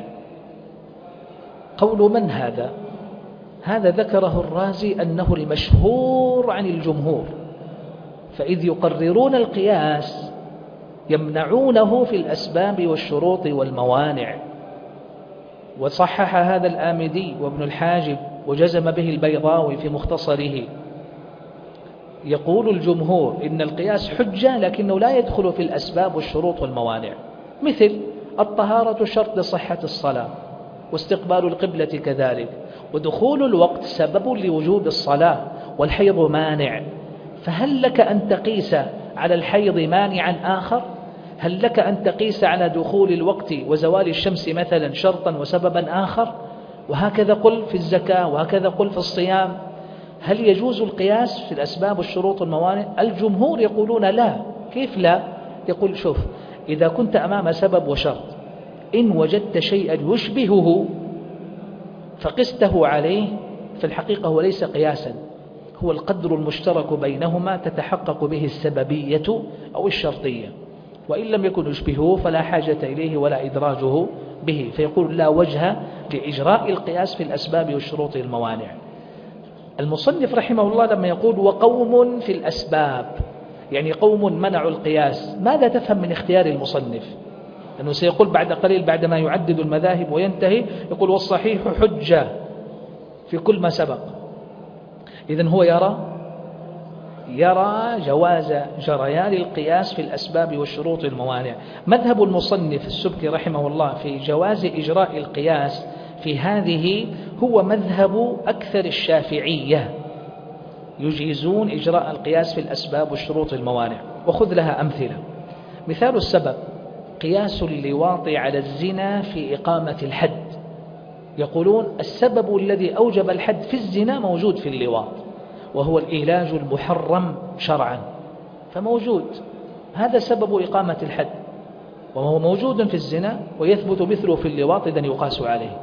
قول من هذا؟ هذا ذكره الرازي أنه المشهور عن الجمهور، فإذ يقررون القياس يمنعونه في الأسباب والشروط والموانع. وصحح هذا الآمدي وابن الحاجب وجزم به البيضاوي في مختصره. يقول الجمهور إن القياس حجة لكنه لا يدخل في الأسباب والشروط والموانع، مثل الطهارة شرط لصحة الصلاة، واستقبال القبلة كذلك، ودخول الوقت سبب لوجوب الصلاة، والحيض مانع. فهل لك أن تقيس على الحيض مانعا آخر؟ هل لك أن تقيس على دخول الوقت وزوال الشمس مثلا شرطا وسببا آخر؟ وهكذا قل في الزكاة وهكذا قل في الصيام. هل يجوز القياس في الأسباب والشروط والموانع؟ الجمهور يقولون لا. كيف لا؟ يقول شوف، إذا كنت أمام سبب وشرط إن وجدت شيئا يشبهه فقسته عليه، في الحقيقة هو ليس قياسا، هو القدر المشترك بينهما تتحقق به السببية أو الشرطية، وإن لم يكن يشبهه فلا حاجة إليه ولا إدراجه به، فيقول لا وجه لإجراء القياس في الأسباب والشروط والموانع. المصنف رحمه الله لما يقول وقوم في الأسباب، يعني قوم منعوا القياس، ماذا تفهم من اختيار المصنف؟ لأنه سيقول بعد قليل بعدما يعدد المذاهب وينتهي يقول والصحيح حجة في كل ما سبق. إذن هو يرى يرى جواز جريان القياس في الأسباب والشروط والموانع. مذهب المصنف السبكي رحمه الله في جواز إجراء القياس في هذه هو مذهب أكثر الشافعية، يجيزون إجراء القياس في الأسباب والشروط والموانع. وخذ لها أمثلة. مثال السبب قياس اللواط على الزنا في إقامة الحد، يقولون السبب الذي أوجب الحد في الزنا موجود في اللواط، وهو الإيلاج المحرم شرعا، فموجود، هذا سبب إقامة الحد، وهو موجود في الزنا ويثبت مثله في اللواط، إذن يقاس عليه.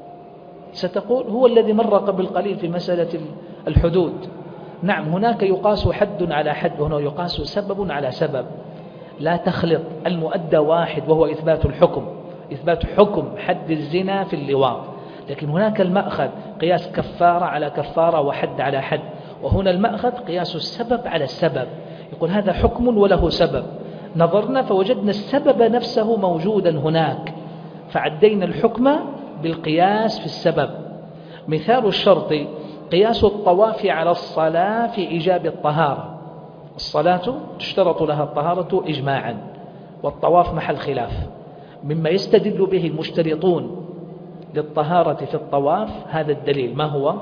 ستقول هو الذي مر قبل قليل في مسألة الحدود، نعم هناك يقاس حد على حد، وهنا يقاس سبب على سبب، لا تخلط، المؤدى واحد وهو إثبات الحكم، إثبات حكم حد الزنا في اللواط، لكن هناك المأخذ قياس كفارة على كفارة وحد على حد، وهنا المأخذ قياس السبب على السبب، يقول هذا حكم وله سبب، نظرنا فوجدنا السبب نفسه موجودا هناك فعدينا الحكم بالقياس في السبب. مثال الشرط قياس الطواف على الصلاة في إيجاب الطهارة، الصلاة تشترط لها الطهارة إجماعا، والطواف محل خلاف، مما يستدل به المشترطون للطهارة في الطواف هذا الدليل ما هو؟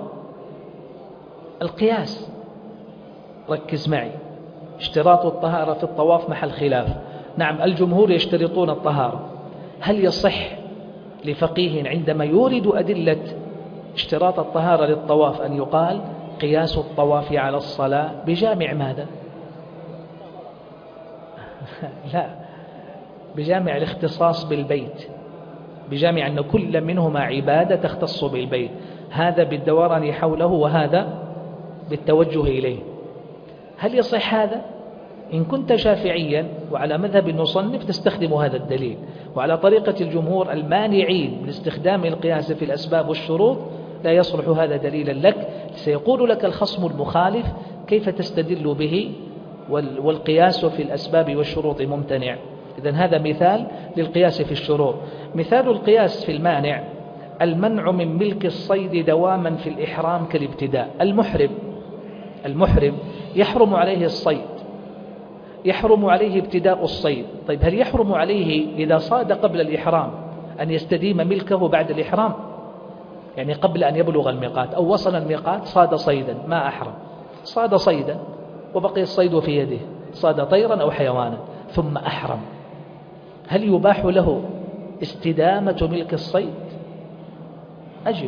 القياس. ركز معي، اشتراط الطهارة في الطواف محل خلاف، نعم الجمهور يشترطون الطهارة، هل يصح لفقيه عندما يورد أدلة اشتراط الطهارة للطواف أن يقال قياس الطواف على الصلاة بجامع ماذا؟ لا، بجامع الاختصاص بالبيت، بجامع أن كل منهما عبادة تختص بالبيت، هذا بالدوران حوله وهذا بالتوجه إليه. هل يصح هذا؟ إن كنت شافعيا وعلى مذهب المصنف تستخدم هذا الدليل، وعلى طريقة الجمهور المانعين من استخدام القياس في الأسباب والشروط لا يصلح هذا دليلا لك، سيقول لك الخصم المخالف كيف تستدل به والقياس في الأسباب والشروط ممتنع. إذن هذا مثال للقياس في الشروط. مثال القياس في المانع المنع من ملك الصيد دواما في الإحرام كالابتداء. المحرم المحرم يحرم عليه الصيد، يحرم عليه ابتداء الصيد، طيب هل يحرم عليه إذا صاد قبل الإحرام أن يستديم ملكه بعد الإحرام؟ يعني قبل أن يبلغ الميقات أو وصل الميقات صاد صيدا ما أحرم، صاد صيدا وبقي الصيد في يده، صاد طيرا أو حيوانا ثم أحرم، هل يباح له استدامة ملك الصيد؟ أجب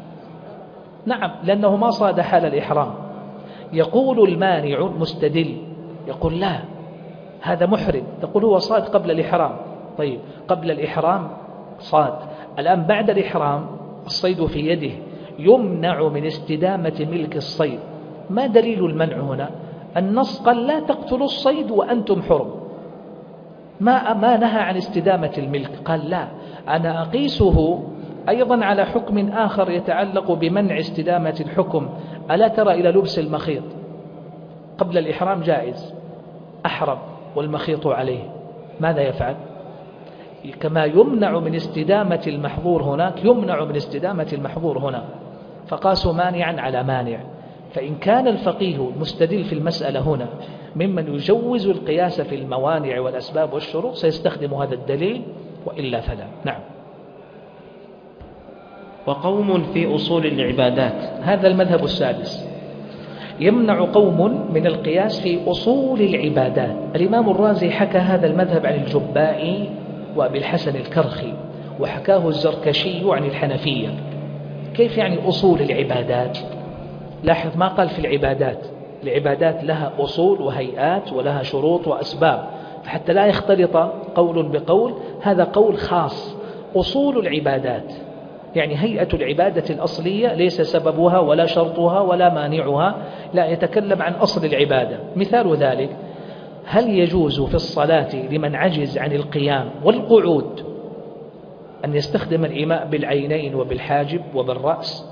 نعم، لأنه ما صاد حال الإحرام. يقول المانع المستدل يقول لا، هذا محرم، تقول هو صاد قبل الإحرام، طيب قبل الإحرام صاد، الآن بعد الإحرام الصيد في يده، يمنع من استدامة ملك الصيد. ما دليل المنع هنا؟ النص قال لا تقتلوا الصيد وأنتم حرم، ما ما نهى عن استدامة الملك، قال لا، أنا أقيسه أيضا على حكم آخر يتعلق بمنع استدامة الحكم. ألا ترى إلى لبس المخيط قبل الإحرام جائز، أحرم والمخيط عليه، ماذا يفعل؟ كما يمنع من استدامة المحظور هناك يمنع من استدامة المحظور هنا، فقاسوا مانعا على مانع. فإن كان الفقيه المستدل في المسألة هنا ممن يجوز القياس في الموانع والأسباب والشروط سيستخدم هذا الدليل، وإلا فلا. نعم. وقوم في أصول العبادات، هذا المذهب السادس، يمنع قوم من القياس في أصول العبادات. الإمام الرازي حكى هذا المذهب عن الجبائي وأبي الحسن الكرخي، وحكاه الزركشي عن الحنفية، كيف يعني أصول العبادات؟ لاحظ ما قال في العبادات، العبادات لها أصول وهيئات ولها شروط وأسباب، فحتى لا يختلط قول بقول هذا قول خاص. أصول العبادات يعني هيئة العبادة الأصلية ليس سببها ولا شرطها ولا مانعها، لا، يتكلم عن أصل العبادة. مثال ذلك: هل يجوز في الصلاة لمن عجز عن القيام والقعود أن يستخدم الإيماء بالعينين وبالحاجب وبالرأس؟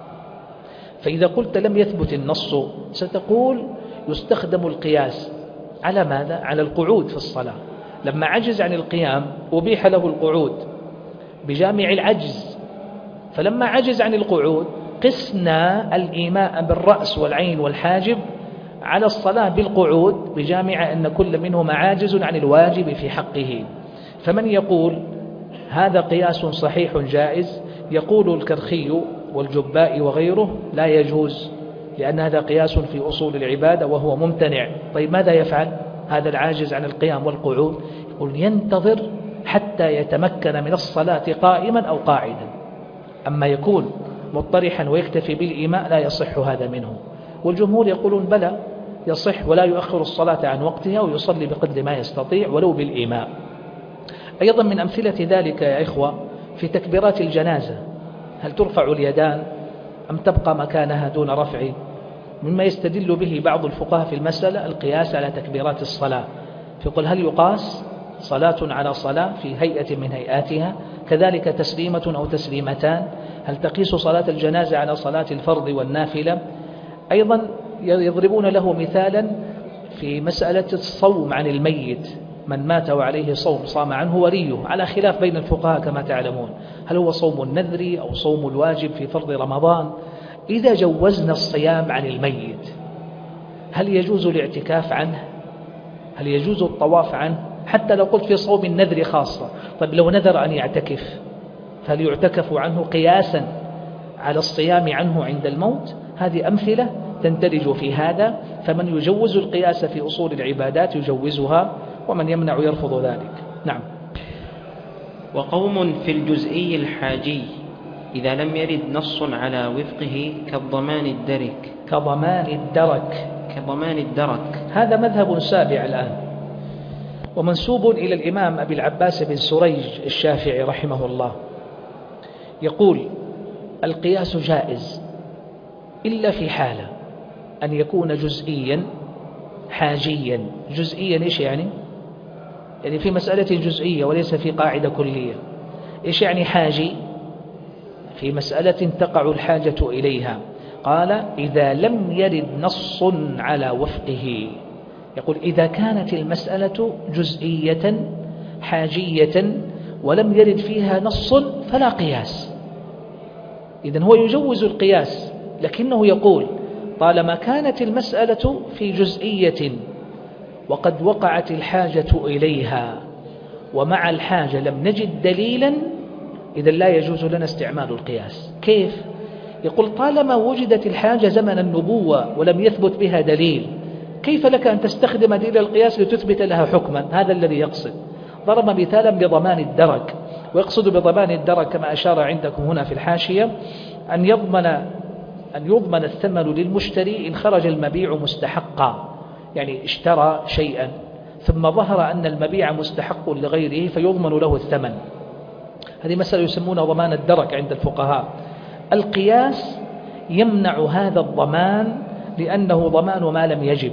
فإذا قلت لم يثبت النص ستقول يستخدم القياس على ماذا؟ على القعود في الصلاة. لما عجز عن القيام أبيح له القعود بجامع العجز، فلما عجز عن القعود قسنا الإيماء بالرأس والعين والحاجب على الصلاة بالقعود بجامع أن كل منهما عاجز عن الواجب في حقه. فمن يقول هذا قياس صحيح جائز؟ يقول الكرخي والجباء وغيره لا يجوز، لأن هذا قياس في أصول العبادة وهو ممتنع. طيب ماذا يفعل هذا العاجز عن القيام والقعود؟ يقول ينتظر حتى يتمكن من الصلاة قائما أو قاعدا. أما يكون مضطرحا ويكتفي بالإيماء لا يصح هذا منه. والجمهور يقولون بلى يصح، ولا يؤخر الصلاة عن وقتها ويصلي بقدر ما يستطيع ولو بالإيماء. أيضا من أمثلة ذلك يا إخوة في تكبيرات الجنازة، هل ترفع اليدان أم تبقى مكانها دون رفع؟ مما يستدل به بعض الفقهاء في المسألة القياس على تكبيرات الصلاة، فيقول هل يقاس صلاة على صلاة في هيئة من هيئاتها؟ كذلك تسليمة أو تسليمتان، هل تقيس صلاة الجنازة على صلاة الفرض والنافلة؟ أيضا يضربون له مثالا في مسألة الصوم عن الميت، من مات وعليه صوم صام عنه وليه، على خلاف بين الفقهاء كما تعلمون، هل هو صوم النذر أو صوم الواجب في فرض رمضان؟ إذا جوزنا الصيام عن الميت هل يجوز الاعتكاف عنه؟ هل يجوز الطواف عنه؟ حتى لو قلت في صوم النذر خاصة، طيب لو نذر أن يعتكف فهل يعتكف عنه قياسا على الصيام عنه عند الموت؟ هذه أمثلة تندرج في هذا، فمن يجوز القياس في أصول العبادات يجوزها، ومن يمنع يرفض ذلك. نعم. وقوم في الجزئي الحاجي إذا لم يرد نص على وفقه كالضمان الدرك كضمان الدرك كضمان الدرك هذا مذهب سابع الآن، ومنسوب إلى الإمام أبي العباس بن سريج الشافعي رحمه الله. يقول القياس جائز إلا في حالة أن يكون جزئيا حاجيا. جزئيا إيش يعني؟ يعني في مسألة جزئية وليس في قاعدة كلية. إيش يعني حاجي؟ في مسألة تقع الحاجة إليها. قال إذا لم يرد نص على وفقه. يقول إذا كانت المسألة جزئية حاجية ولم يرد فيها نص فلا قياس. إذن هو يجوز القياس، لكنه يقول طالما كانت المسألة في جزئية وقد وقعت الحاجة إليها ومع الحاجة لم نجد دليلا، إذا لا يجوز لنا استعمال القياس. كيف؟ يقول طالما وجدت الحاجة زمن النبوة ولم يثبت بها دليل، كيف لك أن تستخدم دليل القياس لتثبت لها حكما؟ هذا الذي يقصد. ضرب مثالا بضمان الدرك، ويقصد بضمان الدرك كما أشار عندكم هنا في الحاشية أن يضمن أن يضمن الثمن للمشتري إن خرج المبيع مستحقا، يعني اشترى شيئا ثم ظهر أن المبيع مستحق لغيره فيضمن له الثمن. هذه مسألة يسمونها ضمان الدرك عند الفقهاء. القياس يمنع هذا الضمان لأنه ضمان ما لم يجب،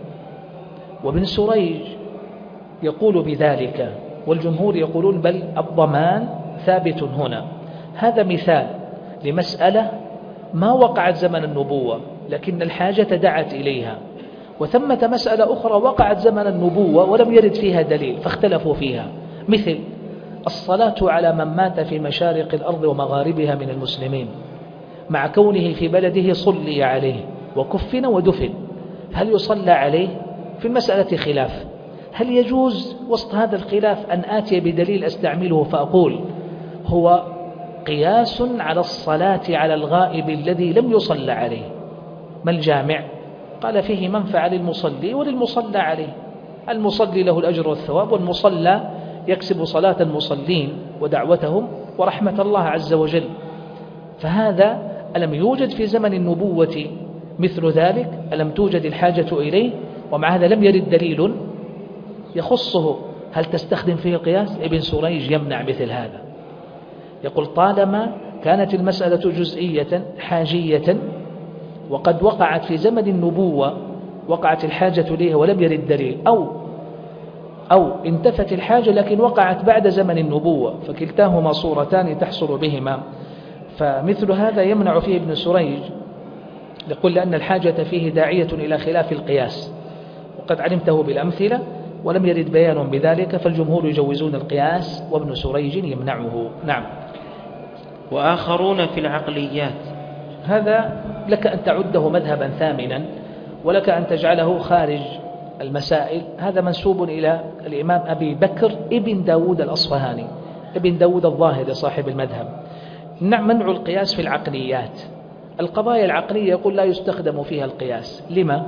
وابن سريج يقول بذلك، والجمهور يقولون بل الضمان ثابت هنا. هذا مثال لمسألة ما وقعت زمن النبوة لكن الحاجة دعت إليها، وثمة مسألة أخرى وقعت زمن النبوة ولم يرد فيها دليل فاختلفوا فيها، مثل الصلاة على من مات في مشارق الأرض ومغاربها من المسلمين مع كونه في بلده صلي عليه وكفن ودفن، هل يصلى عليه؟ في المسألة خلاف. هل يجوز وسط هذا الخلاف أن آتي بدليل أستعمله فأقول هو قياس على الصلاة على الغائب الذي لم يصلى عليه؟ ما الجامع؟ قال فيه منفعة للمصلي وللمصلى عليه. المصلي له الأجر والثواب، والمصلى يكسب صلاة المصلين ودعوتهم ورحمة الله عز وجل. فهذا ألم يوجد في زمن النبوة مثل ذلك؟ ألم توجد الحاجة إليه؟ ومع هذا لم يرد دليل يخصه. هل تستخدم فيه القياس؟ ابن سريج يمنع مثل هذا، يقول طالما كانت المسألة جزئية حاجية وقد وقعت في زمن النبوة وقعت الحاجة إليها ولم يرد دليل، أو أو انتفت الحاجة لكن وقعت بعد زمن النبوة، فكلتاهما صورتان تحصل بهما. فمثل هذا يمنع فيه ابن سريج، يقول لأن الحاجة فيه داعية إلى خلاف القياس، وقد علمته بالأمثلة ولم يرد بيان بذلك، فالجمهور يجوزون القياس وابن سريج يمنعه. نعم. وآخرون في العقليات، هذا لك أن تعده مذهبا ثامنا، ولك أن تجعله خارج المسائل. هذا منسوب إلى الإمام أبي بكر ابن داود الأصفهاني، ابن داود الظاهري صاحب المذهب. نعم، منع القياس في العقليات. القضايا العقلية يقول لا يستخدم فيها القياس. لما؟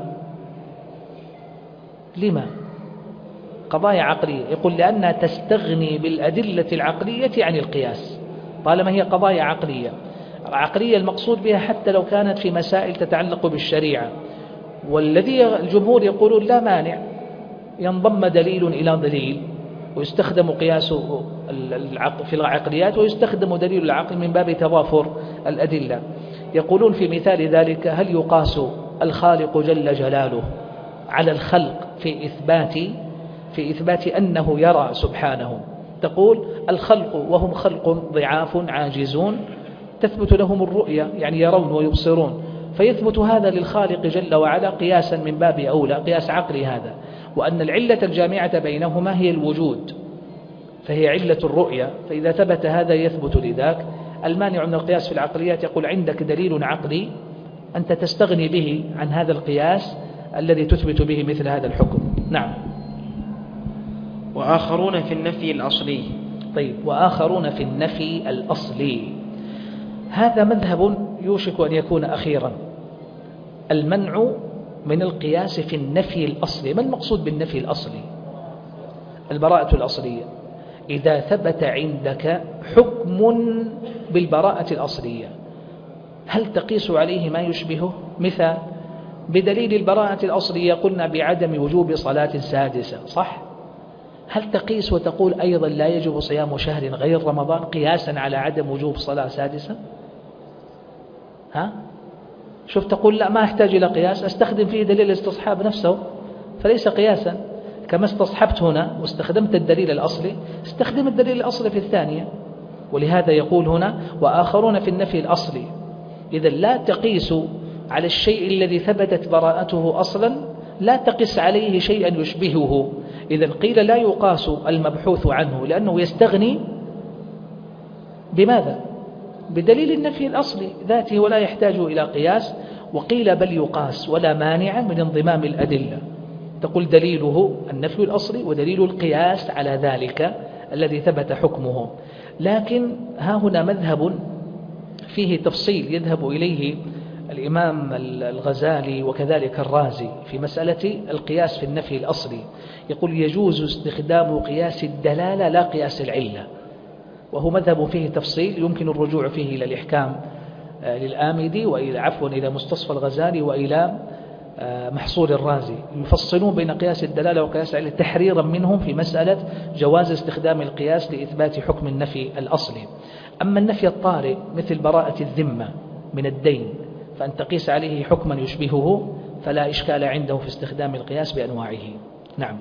لما؟ قضايا عقلية يقول لأنها تستغني بالأدلة العقلية عن القياس، طالما هي قضايا عقلية. العقلية المقصود بها حتى لو كانت في مسائل تتعلق بالشريعة، والذي الجمهور يقولون لا مانع ينضم دليل إلى دليل ويستخدم قياس في العقليات ويستخدم دليل العقل من باب تضافر الأدلة. يقولون في مثال ذلك: هل يقاس الخالق جل جلاله على الخلق في إثبات في إثبات أنه يرى سبحانه؟ تقول الخلق وهم خلق ضعاف عاجزون تثبت لهم الرؤية، يعني يرون ويبصرون، فيثبت هذا للخالق جل وعلا قياسا من باب أولى، قياس عقلي هذا. وأن العلة الجامعة بينهما هي الوجود، فهي علة الرؤية، فإذا ثبت هذا يثبت لذاك. المانع من القياس في العقليات يقول عندك دليل عقلي أنت تستغني به عن هذا القياس الذي تثبت به مثل هذا الحكم. نعم. وآخرون في النفي الأصلي. طيب، وآخرون في النفي الأصلي، هذا مذهب يوشك أن يكون أخيرا. المنع من القياس في النفي الأصلي. ما المقصود بالنفي الأصلي؟ البراءة الأصلية. إذا ثبت عندك حكم بالبراءة الأصلية هل تقيس عليه ما يشبهه؟ مثال: بدليل البراءة الأصلية قلنا بعدم وجوب صلاة سادسة، صح؟ هل تقيس وتقول أيضا لا يجب صيام شهر غير رمضان قياسا على عدم وجوب صلاة سادسة؟ ها؟ شوف، تقول لا ما أحتاج إلى قياس، أستخدم فيه دليل الاستصحاب نفسه فليس قياسا. كما استصحبت هنا واستخدمت الدليل الأصلي، استخدم الدليل الأصلي في الثانية. ولهذا يقول هنا وآخرون في النفي الأصلي. إذا لا تقيس على الشيء الذي ثبتت براءته أصلا، لا تقس عليه شيئا يشبهه. إذا قيل لا يقاس المبحوث عنه لأنه يستغني بماذا؟ بدليل النفي الأصلي ذاته ولا يحتاج إلى قياس. وقيل بل يقاس ولا مانع من انضمام الأدلة. تقول دليله النفي الأصلي ودليل القياس على ذلك الذي ثبت حكمه. لكن ها هنا مذهب فيه تفصيل يذهب إليه الإمام الغزالي وكذلك الرازي في مسألة القياس في النفي الأصلي. يقول يجوز استخدام قياس الدلالة لا قياس العلة، وهو مذهب فيه تفصيل يمكن الرجوع فيه إلى الإحكام للآمدي وإلى عفوا إلى مستصفى الغزالي وإلى محصول الرازي، يفصلون بين قياس الدلالة وقياس العلة تحريرا منهم في مسألة جواز استخدام القياس لإثبات حكم النفي الأصلي. أما النفي الطارئ مثل براءة الذمة من الدين فأن تقيس عليه حكما يشبهه فلا إشكال عنده في استخدام القياس بأنواعه. نعم.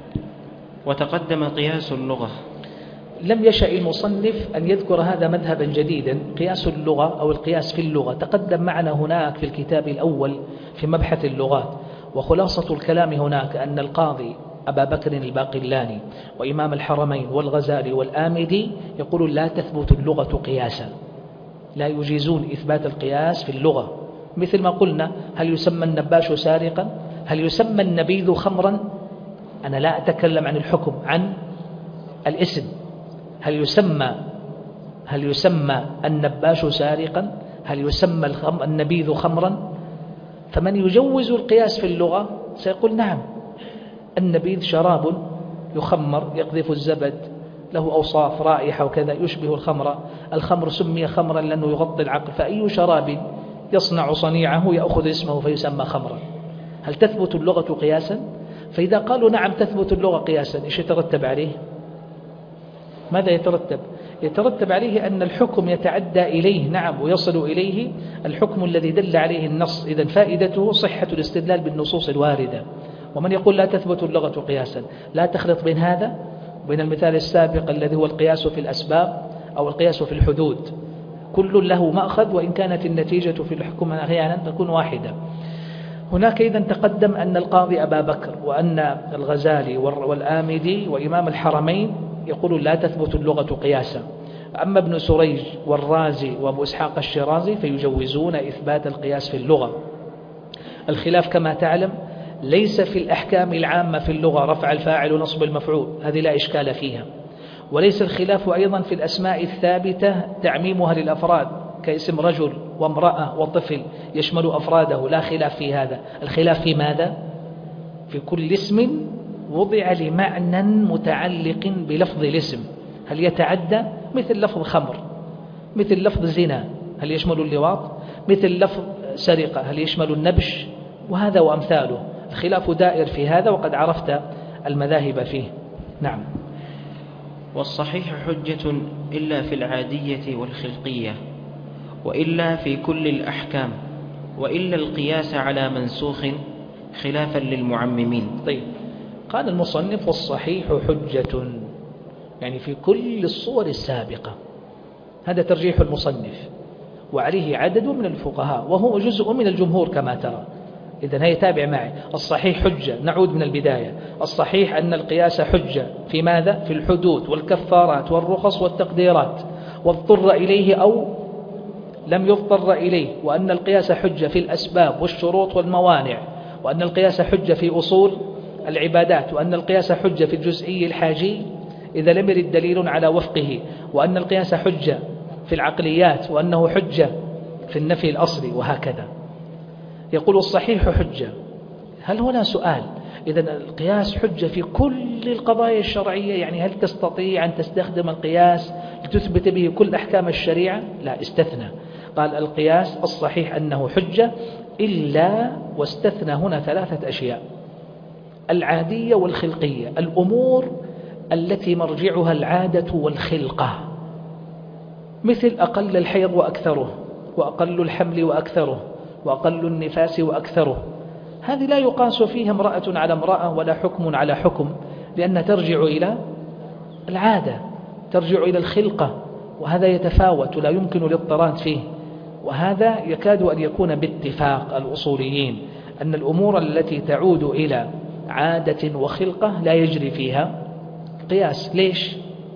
وتقدم قياس اللغة. لم يشأ المصنف أن يذكر هذا مذهبا جديدا. قياس اللغة أو القياس في اللغة تقدم معنا هناك في الكتاب الأول في مبحث اللغات. وخلاصة الكلام هناك أن القاضي أبا بكر الباقلاني وإمام الحرمين والغزالي والآمدي يقولون لا تثبت اللغة قياسا، لا يجيزون إثبات القياس في اللغة. مثل ما قلنا هل يسمى النباش سارقا؟ هل يسمى النبيذ خمرا؟ أنا لا أتكلم عن الحكم، عن الاسم. هل يسمى هل يسمى النباش سارقا؟ هل يسمى النبيذ خمرا؟ فمن يجوز القياس في اللغة سيقول نعم، النبيذ شراب يخمر يقذف الزبد له أوصاف رائحة وكذا يشبه الخمر. الخمر سمي خمرا لأنه يغطي العقل، فأي شراب يصنع صنيعه يأخذ اسمه فيسمى خمرا. هل تثبت اللغة قياسا؟ فإذا قالوا نعم تثبت اللغة قياسا، إيش يترتب عليه؟ ماذا يترتب؟ يترتب عليه أن الحكم يتعدى إليه، نعم، ويصل إليه الحكم الذي دل عليه النص. إذن فائدته صحة الاستدلال بالنصوص الواردة. ومن يقول لا تثبت اللغة قياسا لا تخلط بين هذا وبين المثال السابق الذي هو القياس في الأسباب أو القياس في الحدود، كل له مأخذ وإن كانت النتيجة في الحكم أحيانا تكون واحدة. هناك إذن تقدم أن القاضي أبا بكر وأن الغزالي والآمدي وإمام الحرمين يقولون لا تثبت اللغة قياسا. أما ابن سريج والرازي وأبو إسحاق الشيرازي فيجوزون إثبات القياس في اللغة. الخلاف كما تعلم ليس في الأحكام العامة في اللغة، رفع الفاعل ونصب المفعول، هذه لا إشكال فيها. وليس الخلاف أيضا في الأسماء الثابتة تعميمها للأفراد كاسم رجل وامرأة وطفل يشمل أفراده، لا خلاف في هذا. الخلاف في ماذا؟ في كل اسم وضع لمعنى متعلق بلفظ الاسم، هل يتعدى؟ مثل لفظ خمر، مثل لفظ زنا هل يشمل اللواط؟ مثل لفظ سرقة هل يشمل النبش؟ وهذا وأمثاله. الخلاف دائر في هذا وقد عرفت المذاهب فيه. نعم. والصحيح حجة إلا في العادية والخلقية، وإلا في كل الأحكام، وإلا القياس على منسوخ خلافا للمعممين. طيب، قال المصنف والصحيح حجة يعني في كل الصور السابقة، هذا ترجيح المصنف وعليه عدد من الفقهاء وهو جزء من الجمهور كما ترى. إذن هي تابع معي. الصحيح حجة، نعود من البداية. الصحيح أن القياس حجة في ماذا؟ في الحدود والكفارات والرخص والتقديرات، واضطر إليه أو لم يضطر إليه، وأن القياس حجة في الأسباب والشروط والموانع، وأن القياس حجة في أصول العبادات، وأن القياس حجة في الجزئي الحاجي إذا لم يرد دليل على وفقه، وأن القياس حجة في العقليات، وأنه حجة في النفي الأصلي، وهكذا. يقول الصحيح حجة. هل هنا سؤال؟ إذن القياس حجة في كل القضايا الشرعية، يعني هل تستطيع أن تستخدم القياس لتثبت به كل أحكام الشريعة؟ لا، استثنى. قال القياس الصحيح أنه حجة إلا، واستثنى هنا ثلاثة أشياء: العادية والخلقية، الأمور التي مرجعها العادة والخلقة، مثل أقل الحيض وأكثره، وأقل الحمل وأكثره، وأقل النفاس وأكثره. هذه لا يقاس فيها امرأة على امرأة ولا حكم على حكم، لأنها ترجع إلى العادة، ترجع إلى الخلقة، وهذا يتفاوت لا يمكن الاضطراد فيه. وهذا يكاد أن يكون باتفاق الأصوليين أن الأمور التي تعود إلى عادة وخلقة لا يجري فيها قياس. ليش؟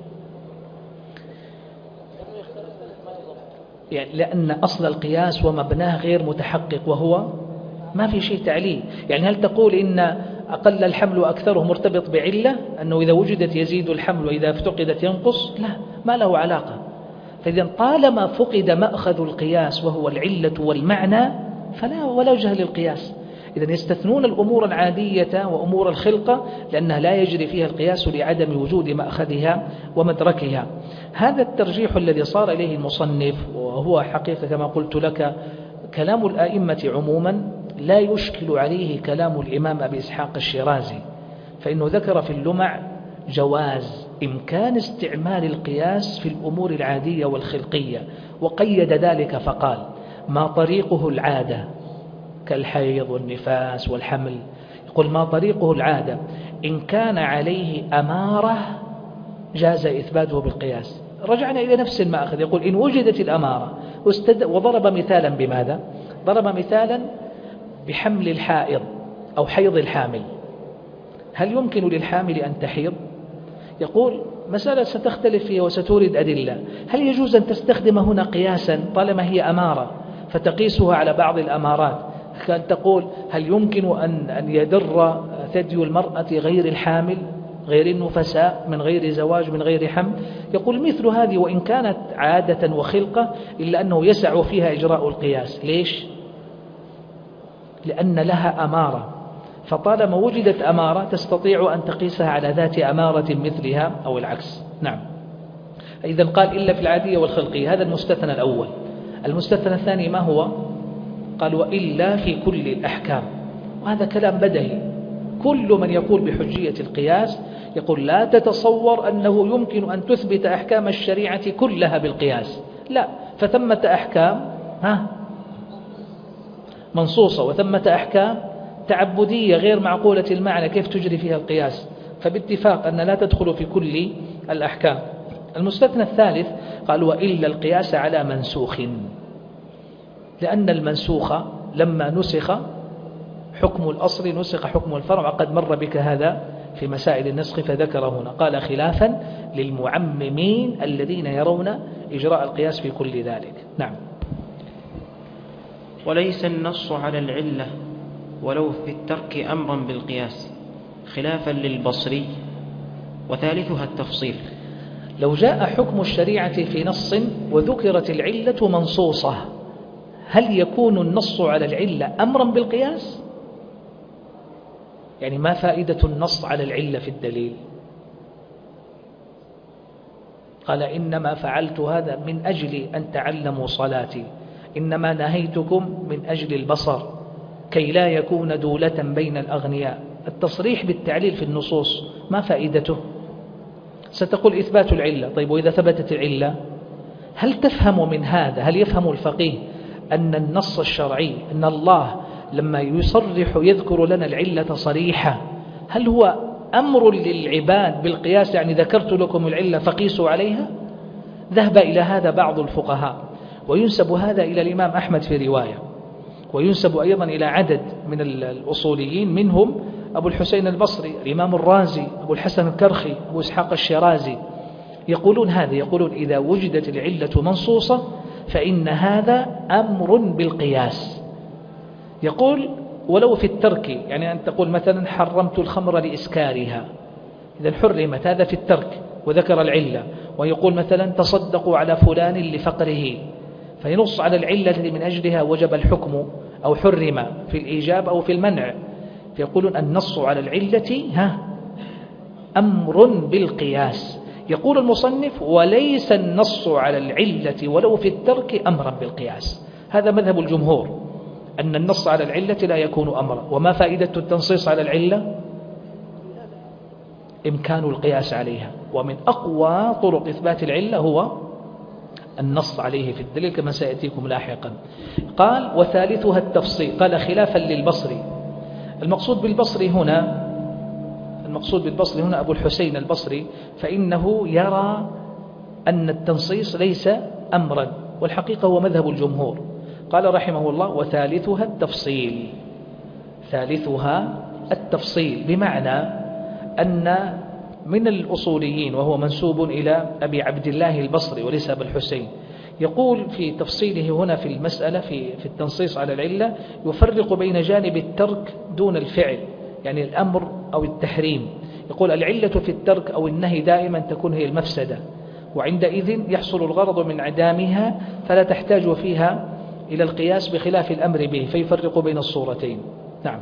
يعني لأن أصل القياس ومبناه غير متحقق، وهو ما في شيء تعليل. يعني هل تقول إن أقل الحمل وأكثره مرتبط بعلة أنه إذا وجدت يزيد الحمل وإذا افتقدت ينقص؟ لا، ما له علاقة. فإذا طالما فقد مأخذ القياس وهو العلة والمعنى فلا ولا وجه للقياس. إذن يستثنون الأمور العادية وأمور الخلقة لأنها لا يجري فيها القياس لعدم وجود مأخذها ومدركها. هذا الترجيح الذي صار إليه المصنف، وهو حقيقة كما قلت لك كلام الآئمة عموما، لا يشكل عليه كلام الإمام أبي إسحاق الشيرازي، فإنه ذكر في اللمع جواز إمكان استعمال القياس في الأمور العادية والخلقية، وقيد ذلك فقال: ما طريقه العادة كالحيض والنفاس والحمل. يقول ما طريقه العادة، إن كان عليه أمارة جاز إثباته بالقياس. رجعنا إلى نفس المأخذ، يقول إن وجدت الأمارة، وضرب مثالا بماذا؟ ضرب مثالا بحمل الحائض أو حيض الحامل. هل يمكن للحامل أن تحيض؟ يقول مسألة ستختلف فيها وستورد أدلة. هل يجوز أن تستخدم هنا قياسا طالما هي أمارة فتقيسها على بعض الأمارات؟ كان تقول هل يمكن أن أن يدر ثدي المرأة غير الحامل، غير النفساء، من غير زواج، من غير حمل؟ يقول مثل هذه وإن كانت عادة وخلقة إلا أنه يسع فيها إجراء القياس. ليش؟ لأن لها أمارة، فطالما وجدت أمارة تستطيع أن تقيسها على ذات أمارة مثلها أو العكس. نعم. إذن قال إلا في العادية والخلقية، هذا المستثنى الأول. المستثنى الثاني ما هو؟ قال وإلا في كل الأحكام، وهذا كلام بدهي. كل من يقول بحجية القياس يقول لا تتصور أنه يمكن أن تثبت أحكام الشريعة كلها بالقياس، لا، فثمة أحكام ها منصوصة وثمة أحكام تعبدية غير معقولة المعنى، كيف تجري فيها القياس؟ فباتفاق أن لا تدخل في كل الأحكام. المستثنى الثالث قال وإلا القياس على منسوخ، لأن المنسوخ لما نسخ حكم الأصل نسخ حكم الفرع، وقد مر بك هذا في مسائل النسخ فذكر هنا. قال خلافا للمعممين الذين يرون إجراء القياس في كل ذلك. نعم. وليس النص على العلة ولو في الترك أمرا بالقياس خلافا للبصري، وثالثها التفصيل. لو جاء حكم الشريعة في نص وذكرت العلة منصوصة، هل يكون النص على العلة أمرا بالقياس؟ يعني ما فائدة النص على العلة في الدليل؟ قال إنما فعلت هذا من أجل أن تعلموا صلاتي، إنما نهيتكم من أجل البصر كي لا يكون دولة بين الأغنياء. التصريح بالتعليل في النصوص ما فائدته؟ ستقول إثبات العلة. طيب وإذا ثبتت العلة هل تفهم من هذا، هل يفهم الفقيه أن النص الشرعي أن الله لما يصرح يذكر لنا العلة صريحة هل هو أمر للعباد بالقياس، يعني ذكرت لكم العلة فقيسوا عليها؟ ذهب إلى هذا بعض الفقهاء، وينسب هذا إلى الإمام أحمد في رواية، وينسب أيضا إلى عدد من الأصوليين منهم أبو الحسين البصري، الإمام الرازي، أبو الحسن الكرخي، أبو إسحاق الشيرازي، يقولون هذا، يقولون إذا وجدت العلة منصوصة فإن هذا أمر بالقياس. يقول ولو في الترك، يعني أن تقول مثلا حرمت الخمر لإسكارها، إذا حرمت، هذا في الترك وذكر العلة. ويقول مثلا تصدقوا على فلان لفقره، فينص على العلة التي من أجلها وجب الحكم أو حرم في الإيجاب أو في المنع، فيقولون النص على العلة ها أمر بالقياس. يقول المصنف وليس النص على العلة ولو في الترك أمرا بالقياس. هذا مذهب الجمهور، أن النص على العلة لا يكون أمرا. وما فائدة التنصيص على العلة؟ إمكان القياس عليها، ومن أقوى طرق إثبات العلة هو النص عليه في الدليل كما سيأتيكم لاحقا. قال وثالثها التفصيل، قال خلافا للبصري. المقصود بالبصري هنا المقصود بالبصري هنا أبو الحسين البصري، فإنه يرى أن التنصيص ليس أمرا، والحقيقة هو مذهب الجمهور. قال رحمه الله وثالثها التفصيل، ثالثها التفصيل بمعنى أن من الأصوليين وهو منسوب إلى أبي عبد الله البصري وليس أبي الحسين، يقول في تفصيله هنا في المسألة في, في التنصيص على العلة يفرق بين جانب الترك دون الفعل، يعني الأمر أو التحريم. يقول العلة في الترك أو النهي دائما تكون هي المفسدة، وعندئذ يحصل الغرض من عدامها فلا تحتاج فيها إلى القياس بخلاف الأمر به، فيفرق بين الصورتين. نعم.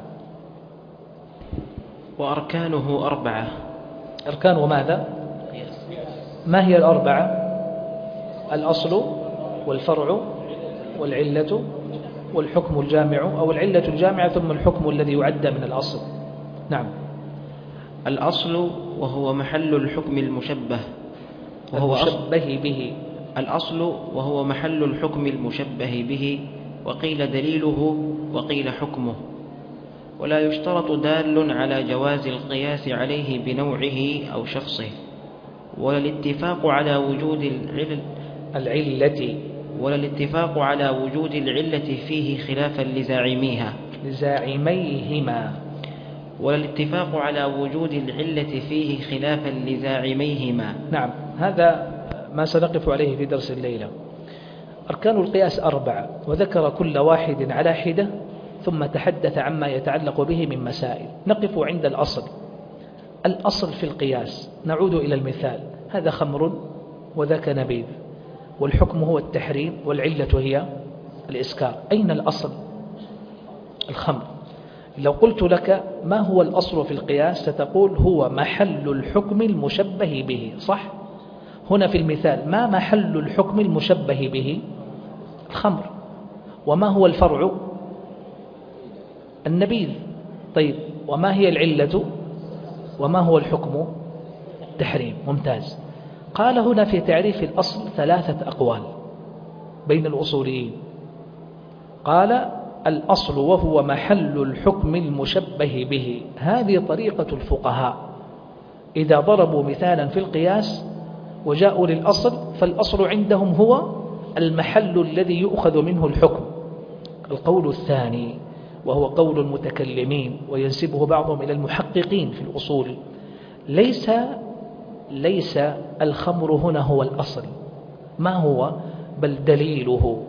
وأركانه أربعة. أركان ماذا؟ ما هي الأربعة؟ الأصل والفرع والعلة والحكم الجامع، أو العلة الجامعة ثم الحكم الذي يعد من الأصل. نعم. الأصل وهو محل الحكم المشبه وهو المشبه به. الأصل وهو محل الحكم المشبه به، وقيل دليله وقيل حكمه. ولا يشترط دال على جواز القياس عليه بنوعه أو شخصه، ولا الاتفاق على وجود العلة العلة ولا الاتفاق على وجود العلة فيه خلافا لزاعميها لزاعميهما ولا الاتفاق على وجود العلة فيه خلافا لزاعميهما. نعم، هذا ما سنقف عليه في درس الليلة. أركان القياس أربعة، وذكر كل واحد على حدة ثم تحدث عما يتعلق به من مسائل. نقف عند الأصل. الأصل في القياس، نعود إلى المثال، هذا خمر وذاك نبيذ، والحكم هو التحريم والعلة هي الإسكار. أين الأصل؟ الخمر. لو قلت لك ما هو الأصل في القياس ستقول هو محل الحكم المشبه به، صح؟ هنا في المثال ما محل الحكم المشبه به؟ الخمر. وما هو الفرع؟ النبيذ. طيب وما هي العلة؟ وما هو الحكم؟ التحريم. ممتاز. قال هنا في تعريف الأصل ثلاثة أقوال بين الأصوليين. قال الأصل وهو محل الحكم المشبه به. هذه طريقة الفقهاء، إذا ضربوا مثالا في القياس وجاءوا للأصل فالأصل عندهم هو المحل الذي يؤخذ منه الحكم. القول الثاني وهو قول المتكلمين وينسبه بعضهم إلى المحققين في الأصول، ليس ليس الخمر هنا هو الأصل، ما هو؟ بل دليله.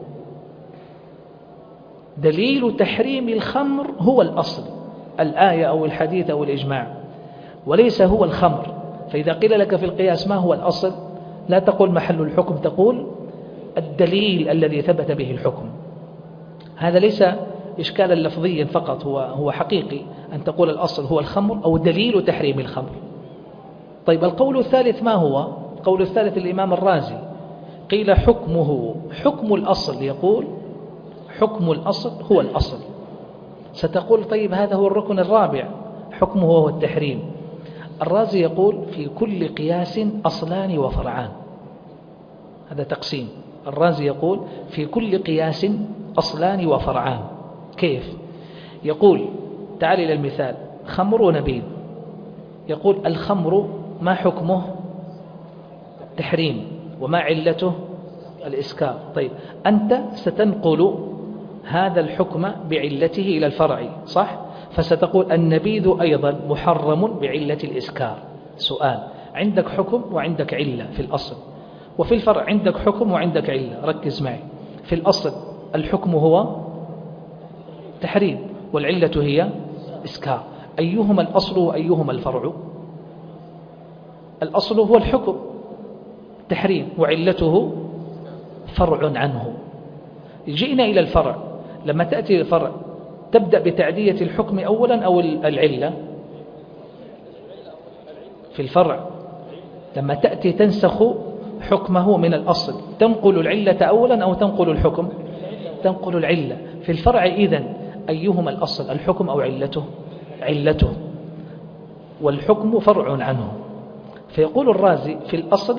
دليل تحريم الخمر هو الأصل، الآية أو الحديث أو الإجماع، وليس هو الخمر. فإذا قيل لك في القياس ما هو الأصل لا تقول محل الحكم، تقول الدليل الذي ثبت به الحكم. هذا ليس إشكالا لفظيا فقط، هو هو حقيقي أن تقول الأصل هو الخمر أو دليل تحريم الخمر. طيب القول الثالث ما هو؟ القول الثالث الإمام الرازي قيل حكمه حكم الأصل، يقول حكم الأصل هو الأصل. ستقول طيب هذا هو الركن الرابع، حكمه هو التحريم. الرازي يقول في كل قياس أصلان وفرعان، هذا تقسيم. الرازي يقول في كل قياس أصلان وفرعان. كيف؟ يقول تعال إلى المثال، خمر ونبيذ. يقول الخمر ما حكمه؟ تحريم. وما علته؟ الإسكار. طيب أنت ستنقل هذا الحكم بعلته إلى الفرع، صح؟ فستقول النبيذ أيضا محرم بعلة الإسكار. سؤال، عندك حكم وعندك علة في الأصل، وفي الفرع عندك حكم وعندك علة. ركز معي، في الأصل الحكم هو تحريم والعلة هي إسكار. أيهما الأصل وأيهما الفرع؟ الأصل هو الحكم تحريم وعلته فرع عنه. جئنا إلى الفرع، لما تأتي الفرع تبدأ بتعدية الحكم أولا أو العلة؟ في الفرع لما تأتي تنسخ حكمه من الأصل تنقل العلة أولا أو تنقل الحكم؟ تنقل العلة. في الفرع إذن أيهما الأصل، الحكم أو علته؟ علته، والحكم فرع عنه. فيقول الرازي في الأصل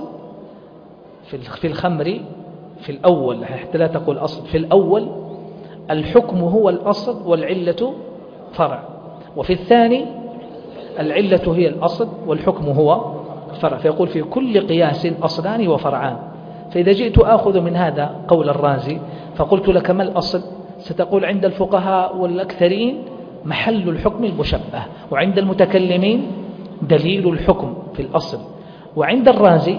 في الخمر في الأول، حتى لا تقول أصل، في الأول الحكم هو الأصل والعلة فرع، وفي الثاني العلة هي الأصل والحكم هو فرع. فيقول في كل قياس أصلان وفرعان. فإذا جئت آخذ من هذا قول الرازي فقلت لك ما الأصل، ستقول عند الفقهاء والأكثرين محل الحكم المشبه، وعند المتكلمين دليل الحكم في الأصل، وعند الرازي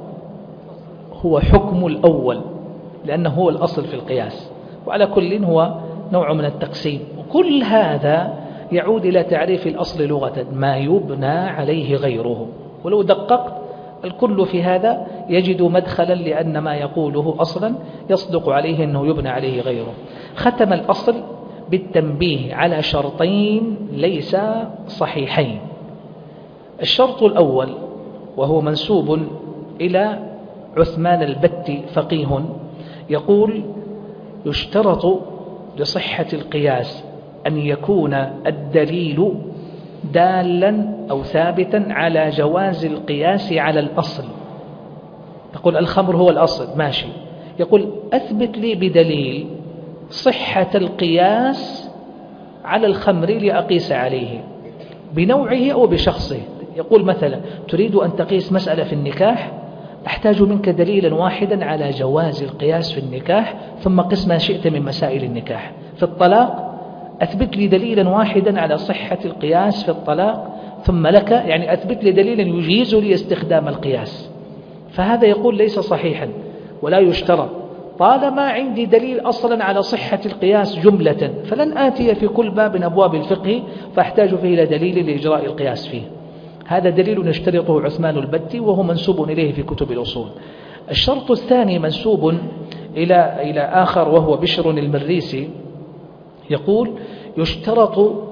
هو حكم الأول لأنه هو الأصل في القياس. وعلى كل هو نوع من التقسيم. وكل هذا يعود إلى تعريف الأصل لغة، ما يبنى عليه غيره. ولو دققت الكل في هذا يجد مدخلا، لأن ما يقوله أصلا يصدق عليه أنه يبنى عليه غيره. ختم الأصل بالتنبيه على شرطين ليس صحيحين. الشرط الأول وهو منسوب إلى عثمان البتي فقيه، يقول يشترط لصحة القياس أن يكون الدليل دالا أو ثابتا على جواز القياس على الأصل. تقول الخمر هو الأصل، ماشي. يقول أثبت لي بدليل صحة القياس على الخمر لأقيس عليه بنوعه أو بشخصه. يقول مثلا تريد أن تقيس مسألة في النكاح، أحتاج منك دليلا واحدا على جواز القياس في النكاح، ثم قس ما شئت من مسائل النكاح. في الطلاق أثبت لي دليلا واحدا على صحة القياس في الطلاق، ثم لك يعني أثبت لي دليلا يجيز لي استخدام القياس. فهذا يقول ليس صحيحا ولا يشترط، طالما عندي دليل أصلا على صحة القياس جملة، فلن آتي في كل باب من أبواب الفقه فأحتاج فيه إلى دليل لإجراء القياس فيه. هذا دليل يشترطه عثمان البتي وهو منسوب إليه في كتب الأصول. الشرط الثاني منسوب إلى إلى آخر وهو بشر المريسي، يقول يشترط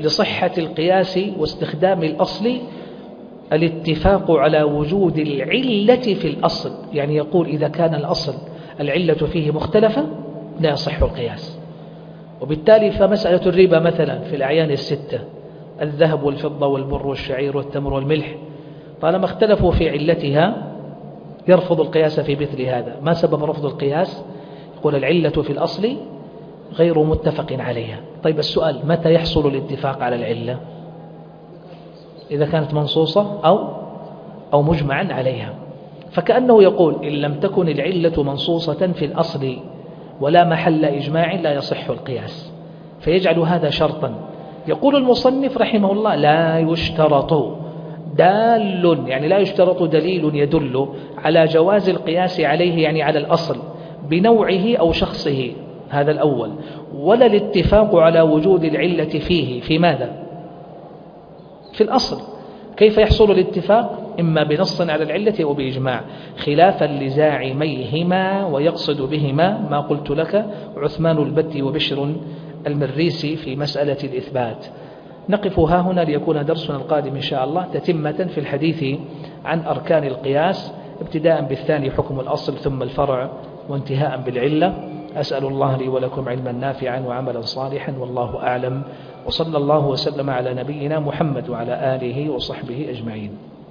لصحة القياس واستخدام الأصل الاتفاق على وجود العلة في الأصل، يعني يقول إذا كان الأصل العلة فيه مختلفة لا يصح القياس. وبالتالي فمسألة الربا مثلا في الأعيان الستة، الذهب والفضة والبر والشعير والتمر والملح، طالما اختلفوا في علتها يرفض القياس في مثل هذا. ما سبب رفض القياس؟ يقول العلة في الأصل غير متفق عليها. طيب السؤال، متى يحصل الاتفاق على العلة؟ إذا كانت منصوصة أو أو مجمعا عليها. فكأنه يقول إن لم تكن العلة منصوصة في الأصل ولا محل إجماع لا يصح القياس، فيجعل هذا شرطا. يقول المصنف رحمه الله لا يشترط دال، يعني لا يشترط دليل يدل على جواز القياس عليه، يعني على الأصل بنوعه أو شخصه، هذا الأول، ولا الاتفاق على وجود العلة فيه. في ماذا؟ في الأصل. كيف يحصل الاتفاق؟ إما بنص على العلة أو بإجماع، خلافا لزاعميهما، ويقصد بهما ما قلت لك عثمان البتي وبشر المريسي في مسألة الإثبات. نقف ها هنا ليكون درسنا القادم إن شاء الله تتمة في الحديث عن أركان القياس، ابتداء بالثاني حكم الأصل ثم الفرع وانتهاء بالعلة. أسأل الله لي ولكم علما نافعا وعملا صالحا، والله أعلم، وصلى الله وسلم على نبينا محمد وعلى آله وصحبه أجمعين.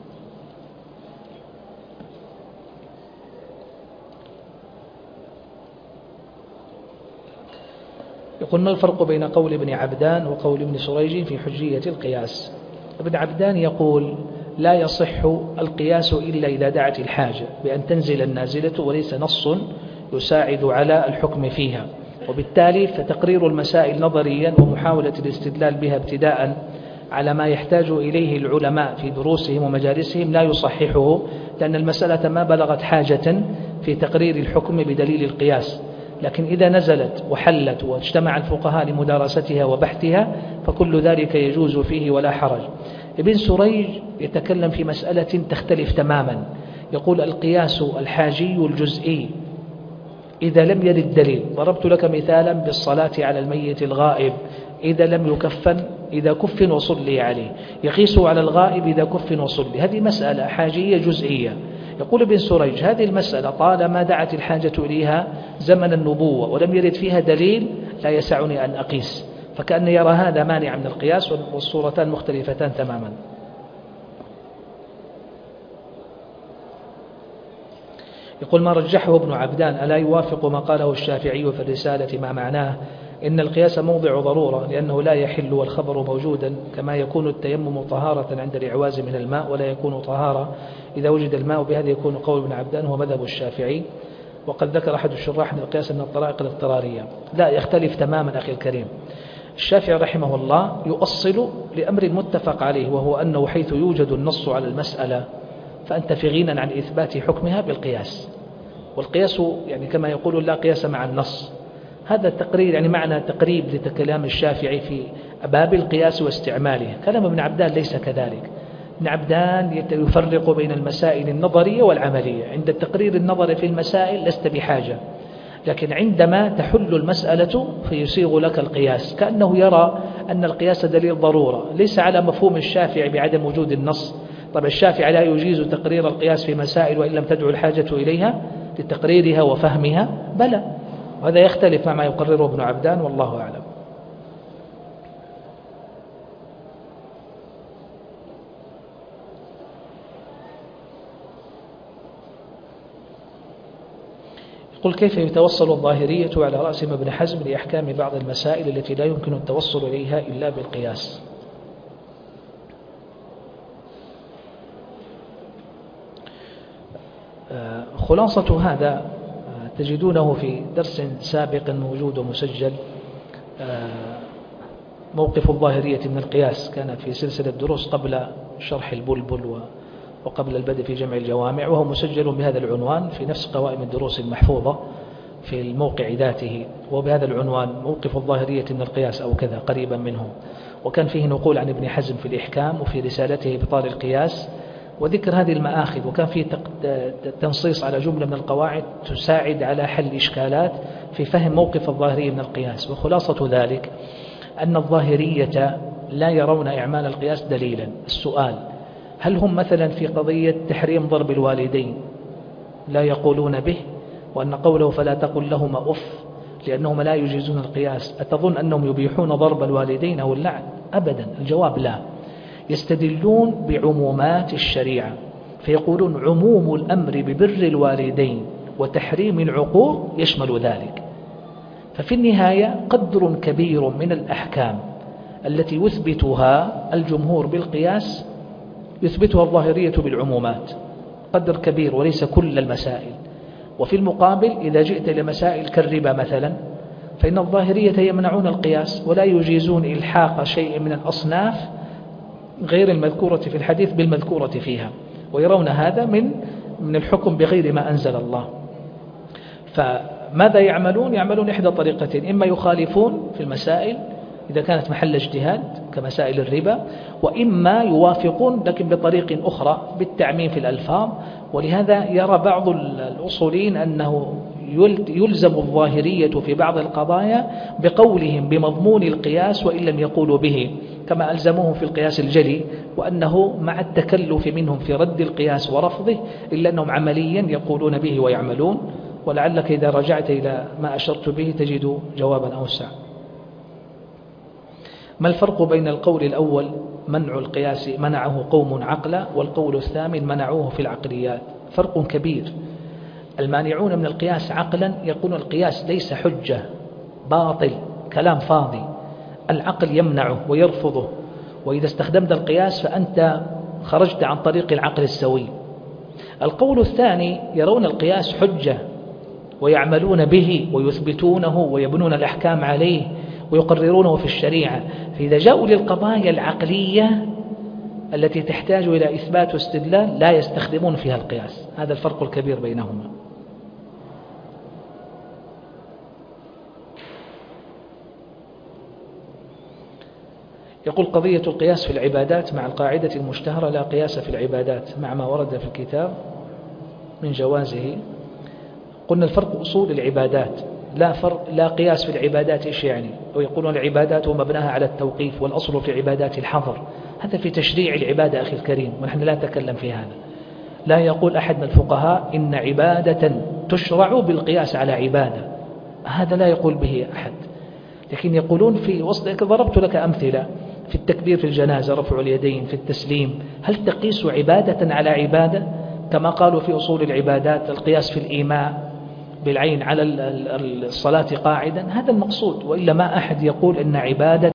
يقول ما الفرق بين قول ابن عبدان وقول ابن سريج في حجية القياس؟ ابن عبدان يقول لا يصح القياس إلا إذا دعت الحاجة بأن تنزل النازلة وليس نص يساعد على الحكم فيها، وبالتالي فتقرير المسائل نظريا ومحاولة الاستدلال بها ابتداء على ما يحتاج إليه العلماء في دروسهم ومجالسهم لا يصححه، لأن المسألة ما بلغت حاجة في تقرير الحكم بدليل القياس. لكن إذا نزلت وحلت واجتمع الفقهاء لمدارستها وبحثها فكل ذلك يجوز فيه ولا حرج. ابن سريج يتكلم في مسألة تختلف تماما، يقول القياس الحاجي الجزئي إذا لم يرد دليل. ضربت لك مثالا بالصلاة على الميت الغائب إذا لم يكفن، إذا كفن وصلي عليه، يقيس على الغائب إذا كفن وصلي. هذه مسألة حاجية جزئية. يقول ابن سريج هذه المسألة طالما دعت الحاجة إليها زمن النبوة ولم يرد فيها دليل لا يسعني أن أقيس، فكأن يرى هذا مانع من القياس، والصورتان مختلفتان تماما. يقول ما رجحه ابن عبدان ألا يوافق ما قاله الشافعي في الرسالة مع معناه إن القياس موضع ضرورة لأنه لا يحل والخبر موجودا، كما يكون التيمم طهارة عند الإعواز من الماء ولا يكون طهارة إذا وجد الماء، بهذا يكون قول ابن عبدان هو مذهب الشافعي. وقد ذكر أحد الشراح أن القياس من الطرائق الاضطرارية. لا، يختلف تماما أخي الكريم. الشافعي رحمه الله يؤصل لأمر متفق عليه، وهو أنه حيث يوجد النص على المسألة فأنت في غنى عن إثبات حكمها بالقياس. والقياس يعني كما يقول لا قياس مع النص، هذا التقرير يعني معنى تقريب لكلام الشافعي في باب القياس واستعماله. كلام ابن عبدان ليس كذلك. ابن عبدان يفرق بين المسائل النظرية والعملية. عند التقرير النظري في المسائل لست بحاجة، لكن عندما تحل المسألة فيصيغ لك القياس، كأنه يرى أن القياس دليل ضرورة، ليس على مفهوم الشافعي بعدم وجود النص. طب الشافعي لا يجيز تقرير القياس في مسائل وإن لم تدعو الحاجة إليها لتقريرها وفهمها؟ بلى. وهذا يختلف مع ما يقرره ابن عبدان، والله أعلم. قل كيف يتوصل الظاهرية على رأس ابن حزم لأحكام بعض المسائل التي لا يمكن التوصل إليها إلا بالقياس؟ خلاصة هذا تجدونه في درس سابق موجود ومسجل، موقف الظاهرية من القياس، كان في سلسلة دروس قبل شرح البلبل وقبل البدء في جمع الجوامع، وهو مسجل بهذا العنوان في نفس قوائم الدروس المحفوظة في الموقع ذاته، وبهذا العنوان موقف الظاهرية من القياس أو كذا قريبا منه. وكان فيه نقول عن ابن حزم في الإحكام وفي رسالته إبطال القياس وذكر هذه المآخذ، وكان فيه تنصيص على جملة من القواعد تساعد على حل إشكالات في فهم موقف الظاهرية من القياس. وخلاصة ذلك أن الظاهرية لا يرون إعمال القياس دليلا. السؤال: هل هم مثلا في قضية تحريم ضرب الوالدين لا يقولون به، وأن قوله فلا تقل لهما أف لأنهم لا يجيزون القياس، أتظن أنهم يبيحون ضرب الوالدين أو اللعن؟ أبدا، الجواب لا. يستدلون بعمومات الشريعة فيقولون عموم الأمر ببر الوالدين وتحريم العقوق يشمل ذلك. ففي النهاية قدر كبير من الأحكام التي يثبتها الجمهور بالقياس يثبتها الظاهرية بالعمومات، قدر كبير وليس كل المسائل. وفي المقابل إذا جئت لمسائل كالربا مثلا فإن الظاهرية يمنعون القياس ولا يجيزون إلحاق شيء من الأصناف غير المذكورة في الحديث بالمذكورة فيها، ويرون هذا من من الحكم بغير ما أنزل الله. فماذا يعملون؟ يعملون إحدى طريقتين: إما يخالفون في المسائل إذا كانت محل اجتهاد كمسائل الربا، وإما يوافقون لكن بطريق أخرى بالتعميم في الألفاظ. ولهذا يرى بعض الأصولين أنه يلزم الظاهرية في بعض القضايا بقولهم بمضمون القياس وإن لم يقولوا به، كما ألزموه في القياس الجلي، وأنه مع التكلف منهم في رد القياس ورفضه إلا أنهم عمليا يقولون به ويعملون. ولعلك إذا رجعت إلى ما أشرت به تجد جوابا أوسع. ما الفرق بين القول الأول منع القياس منعه قوم عقلا والقول الثامن منعوه في العقليات؟ فرق كبير. المانعون من القياس عقلا يقولون القياس ليس حجة، باطل، كلام فاضي، العقل يمنعه ويرفضه، وإذا استخدمت القياس فأنت خرجت عن طريق العقل السوي. القول الثاني يرون القياس حجة ويعملون به ويثبتونه ويبنون الأحكام عليه ويقررونه في الشريعة، فإذا جاءوا للقضايا العقلية التي تحتاج إلى إثبات واستدلال لا يستخدمون فيها القياس. هذا الفرق الكبير بينهما. يقول قضية القياس في العبادات مع القاعدة المشتهرة لا قياس في العبادات مع ما ورد في الكتاب من جوازه. قلنا الفرق أصول العبادات، لا فرق لا قياس في العبادات. إيش يعني؟ ويقولون العبادات ومبناها على التوقيف والأصل في العبادات الحظر. هذا في تشريع العبادة أخي الكريم، ونحن لا نتكلم في هذا. لا يقول أحد من الفقهاء إن عبادة تشرع بالقياس على عبادة، هذا لا يقول به أحد. لكن يقولون في وسط، ضربت لك أمثلة في التكبير في الجنازة، رفع اليدين في التسليم، هل تقيس عبادة على عبادة؟ كما قالوا في أصول العبادات القياس في الإيماء بالعين على الصلاة قاعدا، هذا المقصود. وإلا ما أحد يقول إن عبادة